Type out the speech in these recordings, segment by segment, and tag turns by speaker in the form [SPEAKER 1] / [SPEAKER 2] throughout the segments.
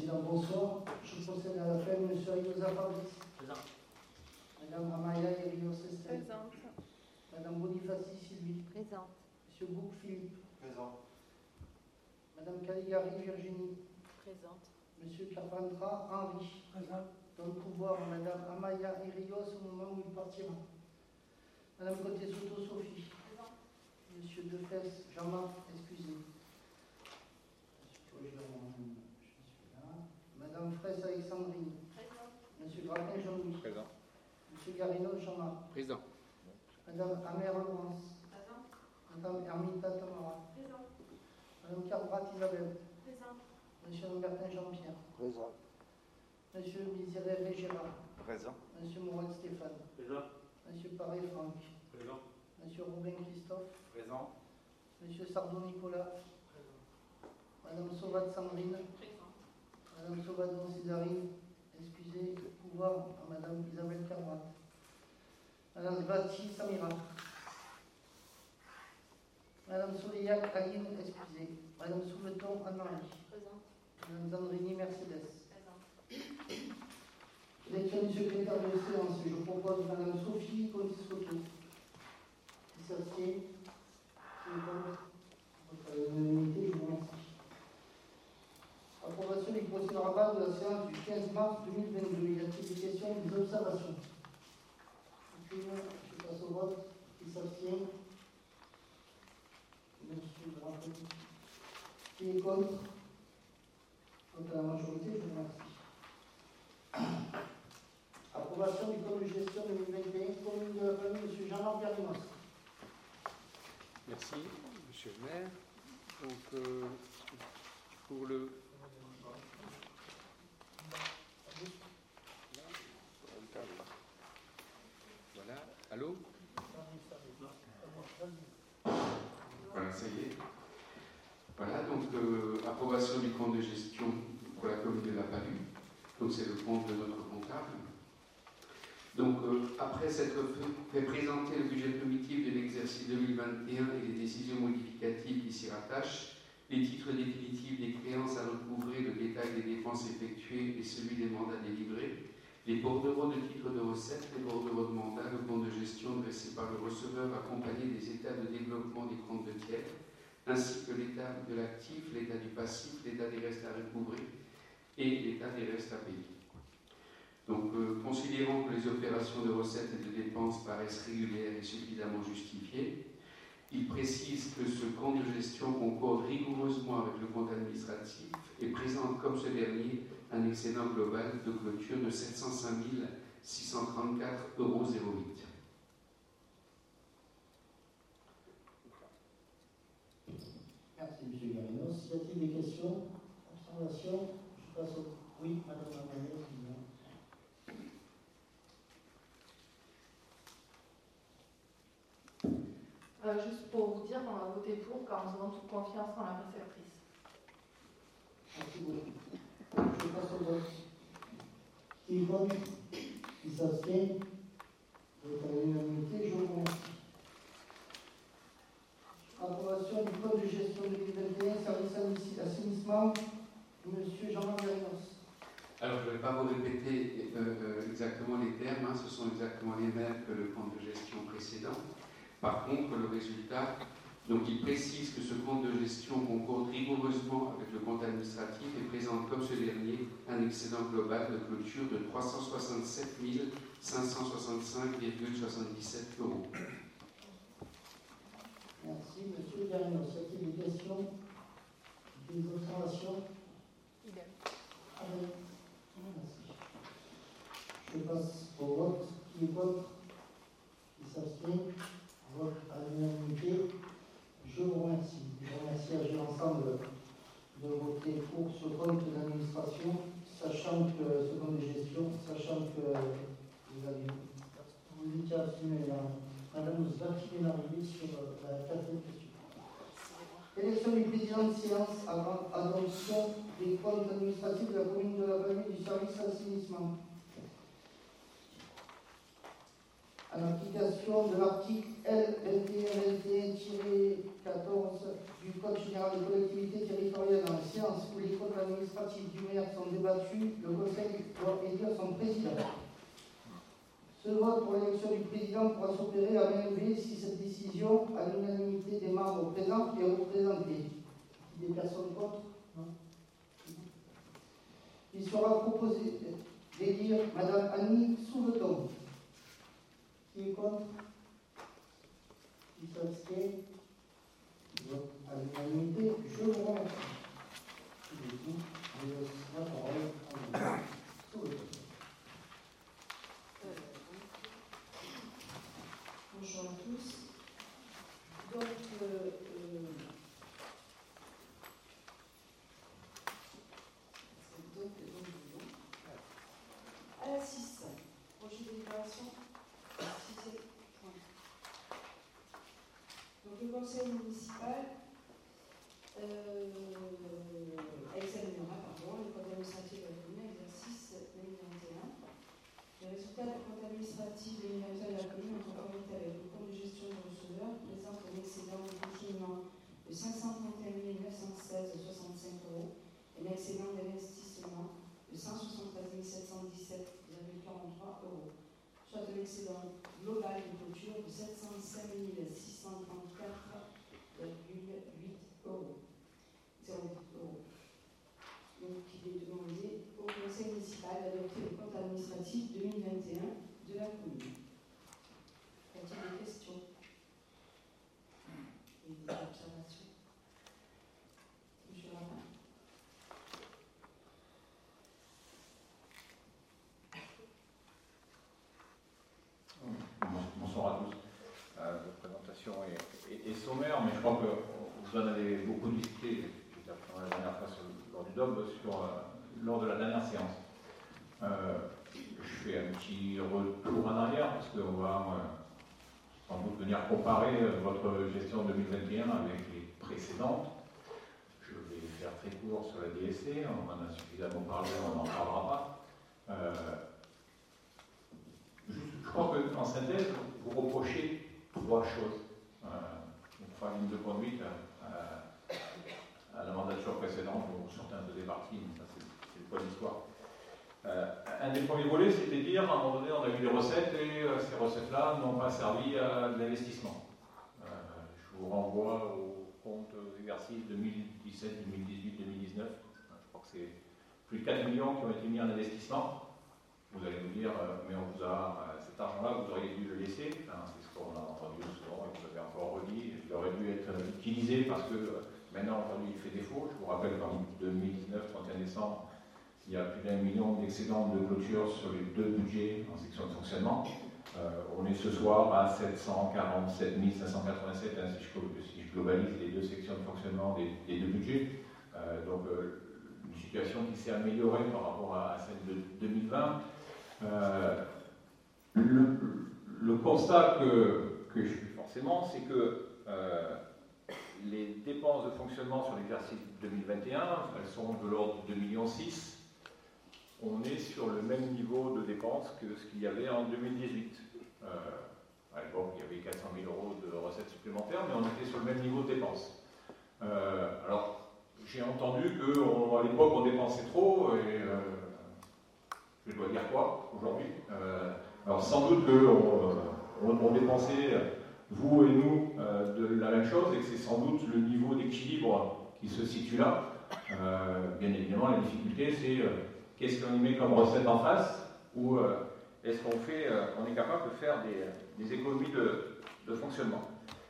[SPEAKER 1] Président, bonsoir. Je procède à l'appel. Monsieur Ayosa Fabrice.
[SPEAKER 2] Présent.
[SPEAKER 1] Madame Amaya Erios Estelle.
[SPEAKER 3] Présente.
[SPEAKER 1] Madame Bonifaci Sylvie.
[SPEAKER 3] Présente.
[SPEAKER 1] Monsieur Bouc Philippe.
[SPEAKER 2] Présent.
[SPEAKER 1] Madame Caligari Virginie.
[SPEAKER 3] Présente.
[SPEAKER 1] Monsieur Carpentras Henri.
[SPEAKER 2] Présent.
[SPEAKER 1] Donne pouvoir à Madame Amaya Erios au moment où il partira. Madame Côté-Soto Sophie.
[SPEAKER 3] Présente.
[SPEAKER 1] Monsieur Defesse Jean-Marc, excusez. Monsieur Cogéron, je suis là. Madame Fraisse Alexandrine.
[SPEAKER 3] Présente.
[SPEAKER 1] Monsieur Grappin Jean-Louis.
[SPEAKER 4] Présent.
[SPEAKER 1] Monsieur Garino Jean-Marc.
[SPEAKER 4] Présent.
[SPEAKER 1] Madame Amère Laurence.
[SPEAKER 3] Présente.
[SPEAKER 1] Madame Hermita Tamara.
[SPEAKER 3] Présente.
[SPEAKER 1] Madame Carbrat Isabelle.
[SPEAKER 3] Présente.
[SPEAKER 1] Monsieur Lambertin Jean-Pierre.
[SPEAKER 2] Présent.
[SPEAKER 1] Monsieur Miserere Gérard.
[SPEAKER 2] Présent.
[SPEAKER 1] Monsieur Mourad Stéphane.
[SPEAKER 2] Présent.
[SPEAKER 1] Monsieur Paré Franck.
[SPEAKER 2] Présent.
[SPEAKER 1] Monsieur Robin Christophe.
[SPEAKER 2] Présent.
[SPEAKER 1] Monsieur Sardou Nicolas. Madame Sauvat Sandrine.
[SPEAKER 3] Présente.
[SPEAKER 1] Madame Sauvadon Césarine. Excusez, pouvoir à Madame Isabelle Carbrat. Madame Zvati Samira. Madame Soliac Aline, excusez. Madame Souleton Anne-Marie.
[SPEAKER 3] Présente.
[SPEAKER 1] Madame Zandrini Mercedes.
[SPEAKER 3] Présente.
[SPEAKER 1] Élection du secrétaire de séance, je propose Madame Sophie Conti-Soto. Qui s'assied. Qui est contre. Votre unanimité, je vous remercie. Approbation du procès-verbal de la séance du 15 mars 2022. Il y a-t-il des questions ou des observations? Aucune. Je passe au vote. Qui s'abstient? Monsieur Drapeau. Qui est contre? Contre la majorité, je vous remercie. Approbation du code de gestion 2021, commune de la famille, M. Jean-Marc Garinos.
[SPEAKER 4] Merci, Monsieur le maire. Donc, pour le... Voilà. Allô? Voilà, ça y est. Voilà, donc approbation du compte de gestion pour la commune de La Palue. Donc c'est le compte de notre comptable. Donc après s'être fait présenter le budget primitif de l'exercice 2021 et les décisions modificatives qui s'y rattachent, les titres définitifs des créances à recouvrer, le détail des dépenses effectuées et celui des mandats délivrés, les bordereaux de titres de recettes, les bordereaux de mandats, le compte de gestion dressé par le receveur accompagné des états de développement des comptes de tiers, ainsi que l'état de l'actif, l'état du passif, l'état des restes à recouvrer et l'état des restes à payer. Donc, considérant que les opérations de recettes et de dépenses paraissent régulières et suffisamment justifiées, il précise que ce compte de gestion concorde rigoureusement avec le compte administratif et présente comme ce dernier un excédent global de clôture de 705 634,08 €.
[SPEAKER 1] Merci, M. Garinos. Y a-t-il des questions? Observations? Je passe au... Oui, Madame Amaya, excusez-moi.
[SPEAKER 3] Juste pour vous dire qu'on a voté pour car nous avons toute confiance en la réceptrice.
[SPEAKER 1] Merci beaucoup. Je passe au vote. Qui est contre? Qui s'abstient? Vote à l'unanimité, je vous remercie. Approbation du code de gestion 2021, service assainissement, M. Jean-Marc Garinos.
[SPEAKER 4] Alors, je ne vais pas vous répéter exactement les termes, hein, ce sont exactement les mêmes que le compte de gestion précédent. Par contre, le résultat, donc il précise que ce compte de gestion concorde rigoureusement avec le compte administratif et présente comme ce dernier un excédent global de clôture de 367 565,77 €.
[SPEAKER 1] Merci, M. Garinos. Y a-t-il des questions? Des observations?
[SPEAKER 3] Idem.
[SPEAKER 1] Merci. Je passe au vote. Qui est contre? Qui s'abstient? Vote à l'unanimité. Je vous remercie. Je remercie l'ensemble de voter pour ce compte d'administration, sachant que ce compte de gestion, sachant que vous étiez abstenu, Madame Zvati est arrivée sur la quatrième question. Élection du président de séance avant adoption des comptes administratifs de la commune de La Palue du service assainissement. En application de l'article L2121-4 14 du Code général des collectivités territoriales en séance où les comptes administratifs du maire sont débattus, le Conseil doit élire son président. Ce vote pour l'élection du président pourra s'opérer à main levée si cette décision, à l'unanimité des membres présents, est représentée. Des personnes contre? Non. Il sera proposé d'élire Madame Annie Souleton. Qui est contre? Qui s'abstient? Vote à l'unanimité. Je vous remercie. Je laisse la parole à Madame Souleton.
[SPEAKER 2] Bonjour à tous. Donc, à la 6, projet de délibération, 6e point. Donc, le conseil municipal examinera le compte administratif de la commune, exercice 2021. Les résultats du compte administratif 2021 de la commune en conformité avec le compte de gestion du receveur présente un excédent de fonctionnement de 531 916,65 € et un excédent d'investissement de 173 717,43 €, soit un excédent global de clôture de 705 634,8 €. Donc, il est demandé au conseil municipal d'adopter le compte administratif 2021 de la commune. Y a-t-il des questions et des observations? Monsieur Rapin.
[SPEAKER 5] Bonsoir à tous. Votre présentation est sommaire, mais je crois que vous en avez beaucoup discuté la dernière fois lors du DOB, lors de la dernière séance. Je fais un petit retour en arrière parce qu'on va sans doute venir comparer votre gestion 2021 avec les précédentes. Je vais faire très court sur la DSC, on en a suffisamment parlé, on n'en parlera pas. Je crois qu'en synthèse, vous reprochez 3 choses. Une 3 lignes de conduite à la mandature précédente, où certains faisaient partie, mais ça c'est le point de l'histoire. Un des premiers volets, c'était de dire, à un moment donné, on a eu des recettes, et ces recettes-là n'ont pas servi à de l'investissement. Je vous renvoie au compte exercice 2017, 2018, 2019. Je crois que c'est plus de 4 millions qui ont été mis en investissement. Vous allez nous dire, mais on vous a, cet argent-là, vous auriez dû le laisser. C'est ce qu'on a entendu souvent, et vous avez encore redit. Il aurait dû être utilisé parce que maintenant, aujourd'hui, il fait défaut. Je vous rappelle qu'en 2019, 31 décembre, il y a plus d'1 million d'excédents de clôture sur les 2 budgets en section de fonctionnement. On est ce soir à 747 587, si je globalise les 2 sections de fonctionnement des 2 budgets. Donc, une situation qui s'est améliorée par rapport à celle de 2020. Le constat que je fais forcément, c'est que les dépenses de fonctionnement sur l'exercice 2021, elles sont de l'ordre de 2,6 millions. On est sur le même niveau de dépenses que ce qu'il y avait en 2018. À l'époque, il y avait 400 000 € de recettes supplémentaires, mais on était sur le même niveau de dépenses. Alors, j'ai entendu qu'à l'époque, on dépensait trop, et je dois dire quoi aujourd'hui? Alors, sans doute qu'on dépensait, vous et nous, de la même chose, et que c'est sans doute le niveau d'équilibre qui se situe là. Bien évidemment, la difficulté, c'est qu'est-ce qu'on y met comme recette en face, ou est-ce qu'on on est capable de faire des économies de fonctionnement.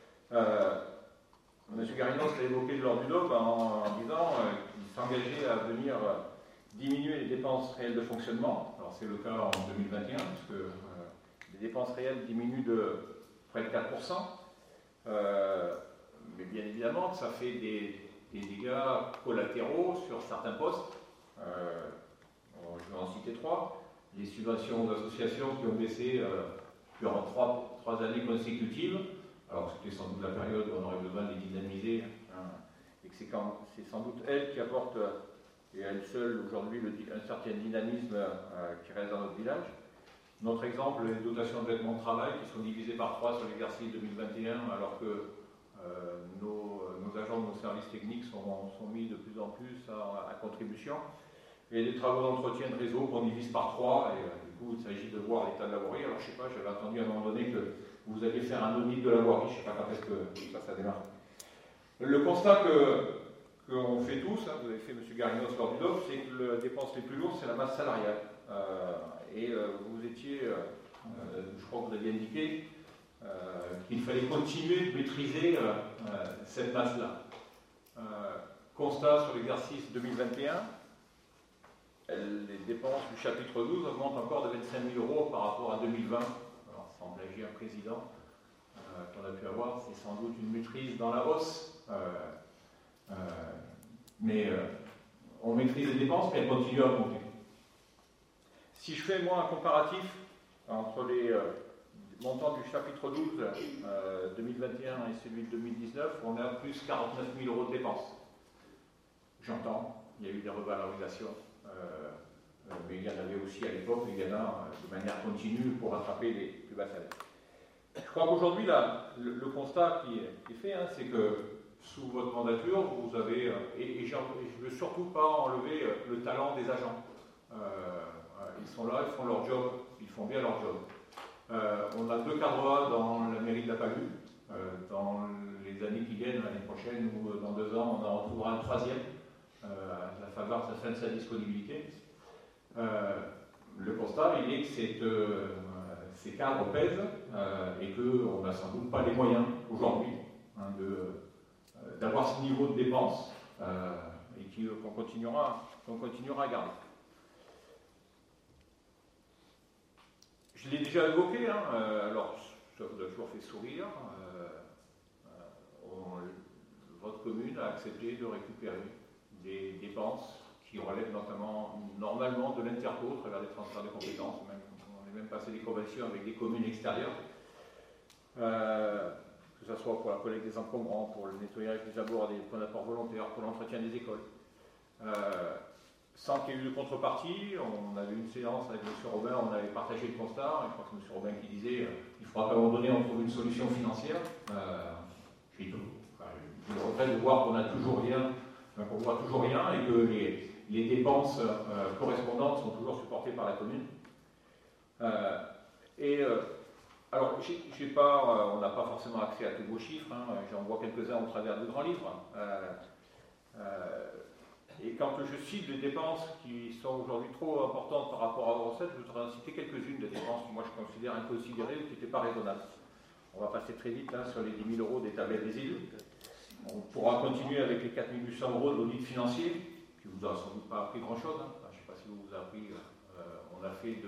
[SPEAKER 5] M. Garinos l'a évoqué lors du DOP en disant qu'il s'engageait à venir diminuer les dépenses réelles de fonctionnement. Alors c'est le cas en 2021, puisque les dépenses réelles diminuent de près de 4%. Mais bien évidemment, ça fait des dégâts collatéraux sur certains postes. Je vais en citer 3. Les subventions aux associations qui ont baissé durant 3 années consécutives. Alors c'était sans doute la période où on aurait besoin de les dynamiser, et que c'est sans doute elles qui apportent, et à elles seules aujourd'hui, un certain dynamisme qui reste dans notre village. Notre exemple, les dotations de vêtements de travail qui sont divisées par 3 sur l'exercice 2021, alors que nos agents de nos services techniques sont mis de plus en plus à contribution. Il y a des travaux d'entretien de réseau qu'on divise par 3 et du coup il s'agit de voir l'état de la voirie. Alors je ne sais pas, j'avais entendu à un moment donné que vous alliez faire un audit de la voirie, je ne sais pas quand est-ce que ça démarre. Le constat qu'on fait tous, hein, vous avez fait M. Garinos lors du DOF, c'est que les dépenses les plus lourdes c'est la masse salariale. Vous étiez, je crois que vous aviez indiqué, qu'il fallait continuer de maîtriser cette masse-là. Constat sur l'exercice 2021, les dépenses du chapitre 12 augmentent encore de 25 000 € par rapport à 2020. Alors, sans plagier un président qu'on a pu avoir, c'est sans doute une maîtrise dans la hausse. Mais on maîtrise les dépenses, mais elles continuent à augmenter. Si je fais, moi, un comparatif entre les montants du chapitre 12 2021 et celui de 2019, on est à plus 49 000 € de dépenses. J'entends, il y a eu des revalorisations, mais il y en avait aussi à l'époque, il y en a de manière continue pour rattraper les plus bas salaires. Je crois qu'aujourd'hui, le constat qui est fait, hein, c'est que sous votre mandature, vous avez, et je ne veux surtout pas enlever le talent des agents. Ils sont là, ils font leur job, ils font bien leur job. On a 2 cadres A dans la mairie de La Palud. Dans les années qui viennent, l'année prochaine ou dans 2 ans, on en retrouvera un 3e, à la faveur de la fin de sa disponibilité. Le constat, il est que ces cadres pèsent et qu'on n'a sans doute pas les moyens aujourd'hui hein, d'avoir ce niveau de dépenses et qu'on continuera à garder. Je l'ai déjà évoqué, hein, alors ça vous a toujours fait sourire. Votre commune a accepté de récupérer des dépenses qui relèvent normalement de l'Interco, à travers des transferts de compétences. On est même passé des conventions avec des communes extérieures, que ce soit pour la collecte des encombrants, pour le nettoyage des abords des points d'apport volontaires, pour l'entretien des écoles. Sans qu'il y ait eu de contrepartie, on avait une séance avec M. Robin, on avait partagé le constat, et je crois que c'est M. Robin qui disait il faudra qu'à un moment donné on trouve une solution financière. Je le regrette de voir qu'on n'a toujours rien, qu'on ne voit toujours rien et que les dépenses correspondantes sont toujours supportées par la commune. Alors, on n'a pas forcément accès à tous vos chiffres, hein, j'en vois quelques-uns au travers de grands livres. Et quand je cite des dépenses qui sont aujourd'hui trop importantes par rapport à vos recettes, je voudrais en citer quelques-unes des dépenses que moi je considère inconsidérées ou qui n'étaient pas raisonnables. On va passer très vite hein, sur les 10 000 € des tablettes des élus. On pourra continuer avec les 4 800 € de l'audit financier, qui vous a sans doute pas appris grand-chose. Hein. Enfin, je ne sais pas si vous a appris. On a fait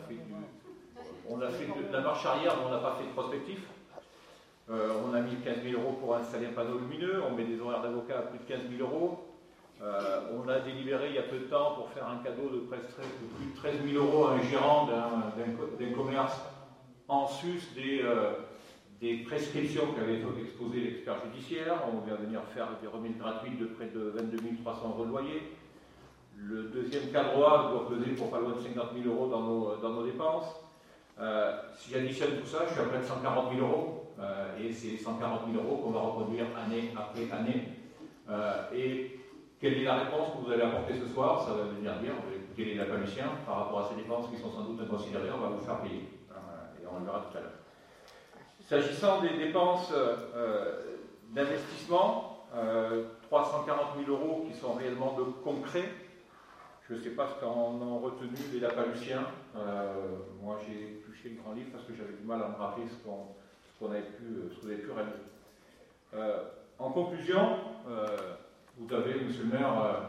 [SPEAKER 5] de la marche arrière, mais on n'a pas fait de prospectif. On a mis 15 000 € pour installer un panneau lumineux. On met des horaires d'avocat à plus de 15 000 €. On a délibéré il y a peu de temps pour faire un cadeau de plus de 13 000 € à un gérant d'un commerce en sus des prescriptions qu'avait exposées l'expert judiciaire. On vient venir faire des remises gratuites de près de 22 300 € de loyer. Le deuxième cadre A doit peser pour pas loin de 50 000 € dans nos dépenses. Si j'additionne tout ça, je suis à près de 140 000 €. Et c'est 140 000 € qu'on va reproduire année après année. Et quelle est la réponse que vous allez apporter ce soir? Ça va venir dire, vous allez écouter les Lapaluciens par rapport à ces dépenses qui sont sans doute inconsidérées, on va vous faire payer. Et on le verra tout à l'heure. S'agissant des dépenses d'investissement, 340 000 € qui sont réellement de concret. Je ne sais pas ce qu'en ont retenu les Lapaluciens. Moi, j'ai touché le grand livre parce que j'avais du mal à me rappeler ce qu'on avait pu réaliser. En conclusion, vous avez, monsieur le maire,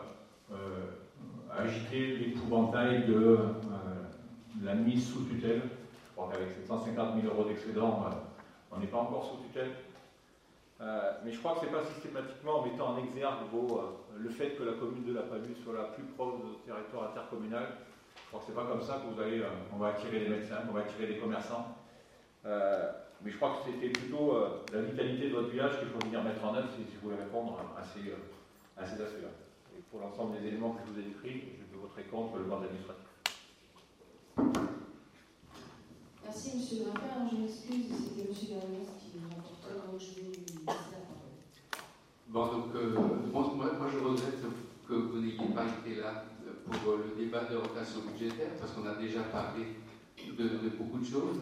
[SPEAKER 5] agité l'épouvantail de la mise sous tutelle. Je crois qu'avec 750 000 € d'excédent, on n'est pas encore sous tutelle. Mais je crois que ce n'est pas systématiquement en mettant en exergue le fait que la commune de La Palud soit la plus proche du territoire intercommunal. Je crois que ce n'est pas comme ça que on va attirer des médecins, qu'on va attirer des commerçants. Mais je crois que c'était plutôt la vitalité de votre village qu'il faut venir mettre en œuvre si vous voulez répondre à ces aspects-là. Et pour l'ensemble des éléments que je vous ai décrits, je voterai contre le vote administratif.
[SPEAKER 2] Merci, monsieur le rapporteur. Je m'excuse, c'était monsieur Garinos qui est le rapporteur, donc je vais lui laisser la parole.
[SPEAKER 4] Bon, donc, moi, je regrette que vous n'ayez pas été là pour le débat de rotation budgétaire, parce qu'on a déjà parlé de beaucoup de choses.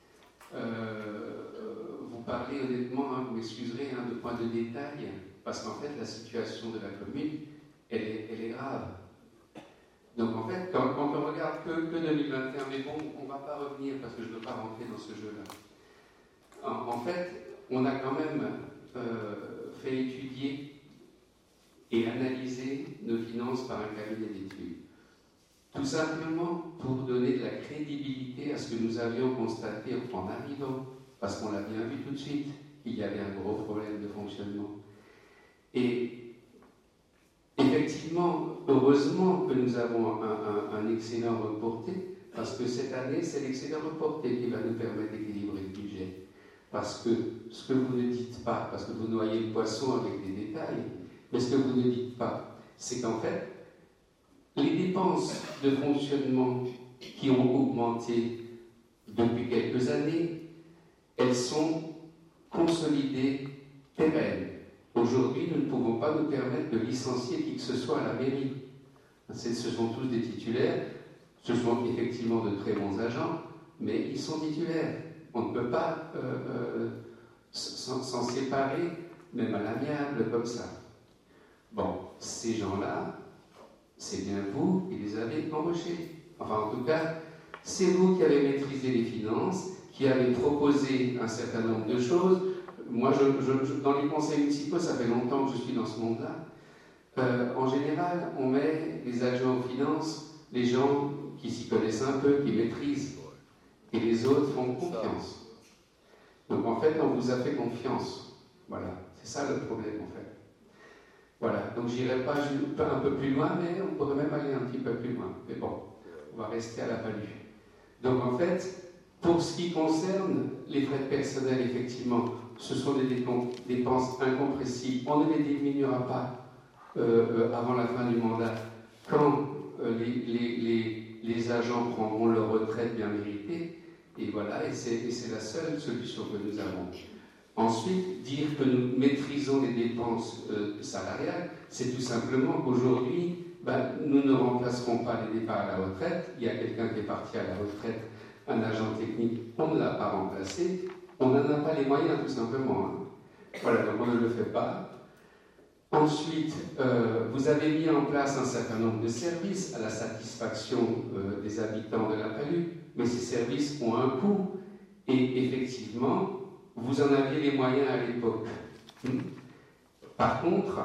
[SPEAKER 4] Vous parlez honnêtement, hein, vous m'excuserez, hein, de points de détail, parce qu'en fait, la situation de la commune, elle est grave. Donc en fait, quand on regarde que 2021, mais bon, on ne va pas revenir, parce que je ne veux pas rentrer dans ce jeu-là. En fait, on a quand même fait étudier et analyser nos finances par un cabinet d'études. Tout simplement pour donner de la crédibilité à ce que nous avions constaté en arrivant, parce qu'on l'a bien vu tout de suite, qu'il y avait un gros problème de fonctionnement. Et effectivement, heureusement que nous avons un excédent reporté, parce que cette année, c'est l'excédent reporté qui va nous permettre d'équilibrer le budget. Parce que ce que vous ne dites pas, parce que vous noyez le poisson avec des détails, mais ce que vous ne dites pas, c'est qu'en fait, les dépenses de fonctionnement qui ont augmenté depuis quelques années, elles sont consolidées, pérennes. Aujourd'hui, nous ne pouvons pas nous permettre de licencier qui que ce soit à la mairie. Ce sont tous des titulaires, ce sont effectivement de très bons agents, mais ils sont titulaires. On ne peut pas s'en séparer, même à l'amiable, comme ça. Bon, ces gens-là, c'est bien vous qui les avez embauchés. Enfin, en tout cas, c'est vous qui avez maîtrisé les finances, qui avez proposé un certain nombre de choses. Moi, dans les conseils municipaux, ça fait longtemps que je suis dans ce monde-là. En général, on met les adjoints aux finances, les gens qui s'y connaissent un peu, qui maîtrisent. Et les autres font confiance. Donc en fait, on vous a fait confiance. Voilà, c'est ça le problème en fait. Voilà, donc j'irai pas un peu plus loin, mais on pourrait même aller un petit peu plus loin. Mais bon, on va rester à la palue. Donc en fait, pour ce qui concerne les frais de personnel, effectivement, ce sont des dépenses incompressibles. On ne les diminuera pas avant la fin du mandat, quand les agents prendront leur retraite bien méritée. Et voilà, et c'est la seule solution que nous avons. Ensuite, dire que nous maîtrisons les dépenses salariales, c'est tout simplement qu'aujourd'hui, nous ne remplacerons pas les départs à la retraite. Il y a quelqu'un qui est parti à la retraite, un agent technique, on ne l'a pas remplacé, on n'en a pas les moyens tout simplement. Hein. Voilà, donc on ne le fait pas. Ensuite, vous avez mis en place un certain nombre de services à la satisfaction des habitants de la Palue, mais ces services ont un coût, et effectivement, vous en aviez les moyens à l'époque. Par contre,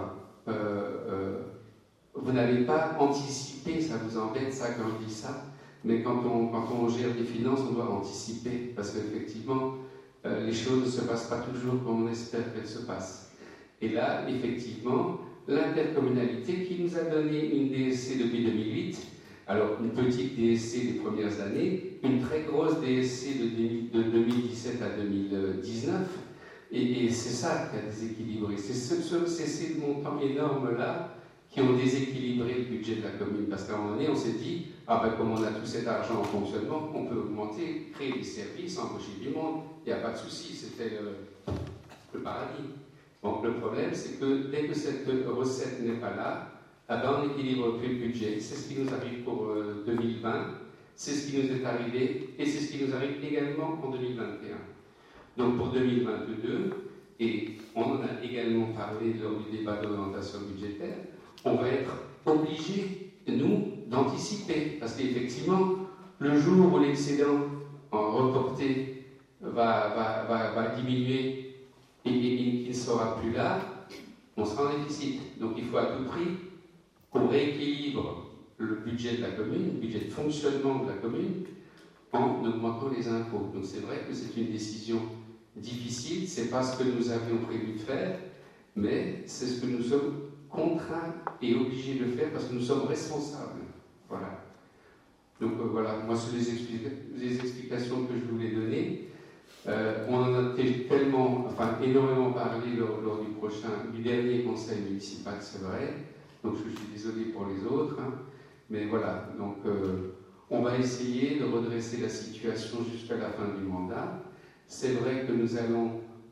[SPEAKER 4] vous n'avez pas anticipé, ça vous embête ça quand je dis ça, mais quand on gère des finances, on doit anticiper, parce qu'effectivement, les choses ne se passent pas toujours comme on espère qu'elles se passent. Et là, effectivement, l'intercommunalité qui nous a donné une DSC depuis 2008, alors une petite DSC des premières années, une très grosse DSC de 2017 à 2019, et c'est ça qui a déséquilibré. C'est ces montants énormes-là qui ont déséquilibré le budget de la commune. Parce qu'à un moment donné, on s'est dit, comme on a tout cet argent en fonctionnement, on peut augmenter, créer des services, embaucher du monde, il n'y a pas de souci, c'était le paradis. Donc le problème, c'est que dès que cette recette n'est pas là, on n'équilibre plus le budget. C'est ce qui nous arrive pour 2020, c'est ce qui nous est arrivé, et c'est ce qui nous arrive également en 2021. Donc pour 2022, et on en a également parlé lors du débat d'orientation budgétaire, on va être obligés, nous, d'anticiper, parce qu'effectivement, le jour où l'excédent reporté va diminuer, et qu'il ne sera plus là, on sera en déficit. Donc il faut à tout prix qu'on rééquilibre le budget de la commune, le budget de fonctionnement de la commune, en augmentant les impôts. Donc c'est vrai que c'est une décision difficile, c'est pas ce que nous avions prévu de faire, mais c'est ce que nous sommes contraints et obligés de faire parce que nous sommes responsables. Voilà. Donc voilà, moi c'est les explications que je voulais donner. On en a énormément parlé lors du dernier conseil municipal, c'est vrai. Donc je suis désolé pour les autres, hein. Mais voilà. Donc on va essayer de redresser la situation jusqu'à la fin du mandat. C'est vrai que nous allons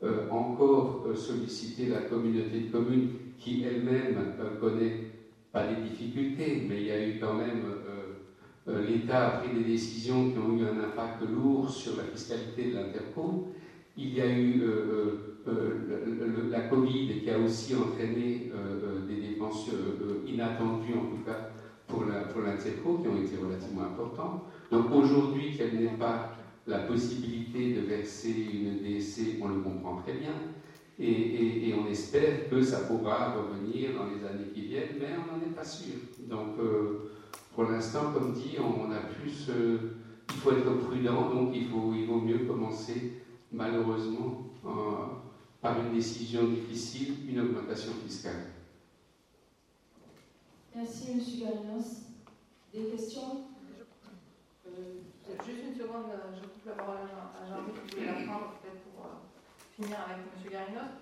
[SPEAKER 4] encore solliciter la communauté de communes qui elle-même connaît pas des difficultés, mais il y a eu quand même, l'État a pris des décisions qui ont eu un impact lourd sur la fiscalité de l'Interco. Il y a eu la Covid qui a aussi entraîné des dépenses inattendues, en tout cas pour l'Interco, qui ont été relativement importantes. Donc aujourd'hui, qu'elle n'ait pas la possibilité de verser une DSC, on le comprend très bien. Et on espère que ça pourra revenir dans les années qui viennent, mais on n'en est pas sûr. Donc, pour l'instant, comme dit, on a plus. Il faut être prudent, donc il vaut mieux commencer, malheureusement, par une décision difficile, une augmentation fiscale.
[SPEAKER 2] Merci, M. Garinos. Des questions?
[SPEAKER 3] Juste une seconde, je coupe la parole à Jean-Luc qui voulait la prendre, peut-être pour finir avec M. Garinos.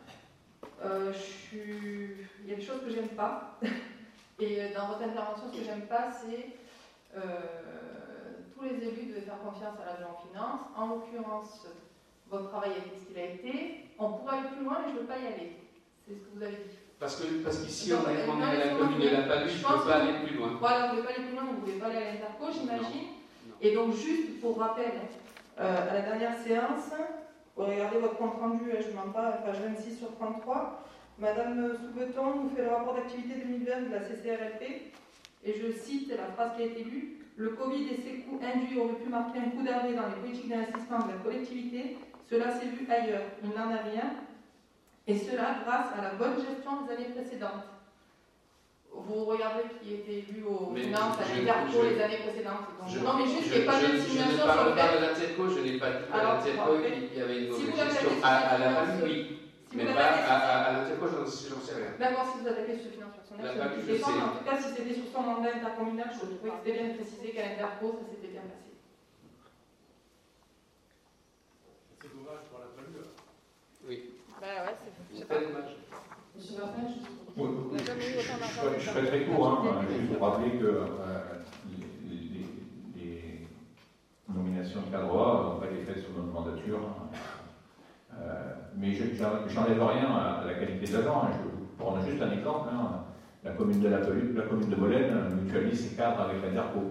[SPEAKER 3] Il y a des choses que j'aime pas. Et dans votre intervention, ce que j'aime pas, c'est tous les élus devaient faire confiance à l'agent en finance. En l'occurrence, votre travail a été ce qu'il a été. On pourrait aller plus loin, mais je ne veux pas y aller. C'est ce que vous avez dit.
[SPEAKER 4] Parce qu'ici, on est à la commune de la Palue, je ne peux pas aller plus loin.
[SPEAKER 3] Voilà, vous ne pouvez pas aller plus loin, vous ne pouvez pas aller à l'Interco, j'imagine. Et donc, juste pour rappel, à la dernière séance, vous regardez votre compte rendu, je ne mens pas, page 26 sur 33, Madame Soubeton nous fait le rapport d'activité 2020 de la CCRLP, et je cite la phrase qui a été lue: le Covid et ses coûts induits auraient pu marquer un coup d'arrêt dans les politiques d'investissement de la collectivité. Cela s'est vu ailleurs, il n'en a rien, et cela grâce à la bonne gestion des années précédentes. Vous regardez qui était élu aux finances à l'Interco les années précédentes. Non, mais juste qu'il n'y ait pas d'insinuation sur le fait.
[SPEAKER 4] Je ne parle pas de l'Interco, je n'ai pas dit à l'Interco qu'il y avait une mauvaise gestion. À la Palue, oui. Mais pas à l'Interco, j'en sais rien.
[SPEAKER 3] D'accord, si vous attaquez sur les finances personnelles, c'est défendre. En tout cas, si c'était sur son mandat intercommunal, je trouvais que c'était bien de préciser qu'à l'Interco, ça s'était bien passé.
[SPEAKER 6] C'est dommage pour la Palue.
[SPEAKER 4] Oui.
[SPEAKER 3] Ben ouais, c'est
[SPEAKER 4] très dommage.
[SPEAKER 2] Monsieur Martin,
[SPEAKER 5] Je serai très court, juste pour rappeler que les nominations de cadre A n'ont pas été faites sous notre mandature. Mais je n'enlève rien à la qualité de l'agent. Je vais vous prendre juste un exemple. La commune de la Palue, la commune de Molène mutualise ses cadres avec l'Interco.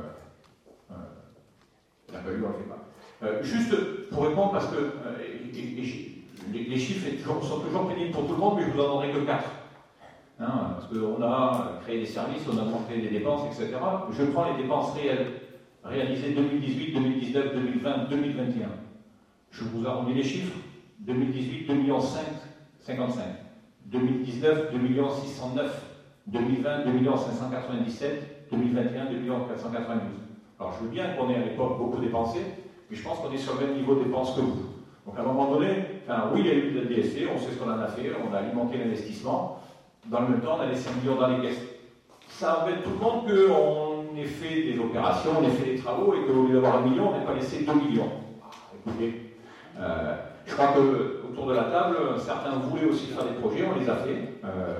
[SPEAKER 5] La Palue n'en fait pas. Juste pour répondre, parce que les chiffres sont toujours pénibles pour tout le monde, mais je vous en donnerai que 4. Parce qu'on a créé des services, on a monté des dépenses, etc. Je prends les dépenses réelles, réalisées 2018, 2019, 2020, 2021. Je vous arrondis les chiffres. 2018, 2,5 millions 55. 2019, 2,609. 2020, 2,597. 2021, 2,492. Alors je veux bien qu'on ait à l'époque beaucoup dépensé, mais je pense qu'on est sur le même niveau de dépenses que vous. Donc à un moment donné, oui, il y a eu de la DSC, on sait ce qu'on en a fait, on a alimenté l'investissement. Dans le même temps, on a laissé 1 million dans les caisses. Ça embête tout le monde qu'on ait fait des opérations, on ait fait des travaux et qu'au lieu d'avoir 1 million, on n'ait pas laissé 2 millions. Écoutez, je crois qu'autour de la table, certains voulaient aussi faire des projets, on les a fait.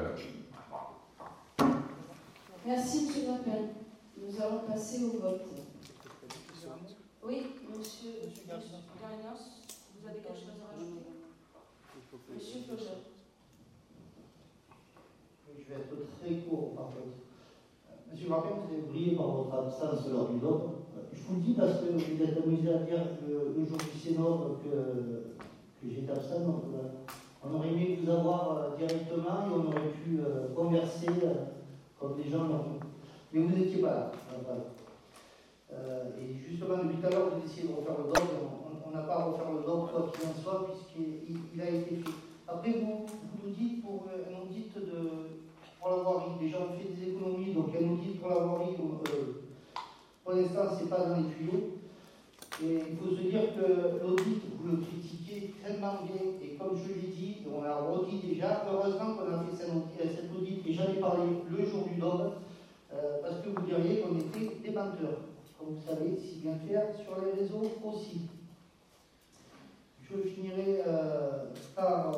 [SPEAKER 2] Merci, M. Martin. Nous allons passer au vote. Oui, monsieur Garinos, vous avez quelque chose à rajouter? Monsieur Flauger.
[SPEAKER 1] Je vais être très court par contre. Monsieur Martin, vous avez brillé par votre absence lors du vote. Je vous le dis parce que vous êtes amusé à dire le jour du Sénat que j'étais absent. Donc, on aurait aimé vous avoir directement et on aurait pu converser comme des gens normaux. Mais vous n'étiez pas là. Voilà. Et justement, depuis tout à l'heure, vous essayez de refaire le vote. On n'a pas à refaire le vote, quoi qu'il en soit, puisqu'il a été fait. Après, vous nous dites pour un audit pour la voirie. Déjà, on fait des économies, donc un audit pour la voirie, pour l'instant, ce n'est pas dans les tuyaux. Et il faut se dire que l'audit, vous le critiquez tellement bien, et comme je l'ai dit, on l'a redit déjà, heureusement qu'on a fait cet audit, et j'en ai parlé le jour du DOB, parce que vous diriez qu'on était des menteurs, comme vous savez si bien faire sur les réseaux aussi. Je finirai par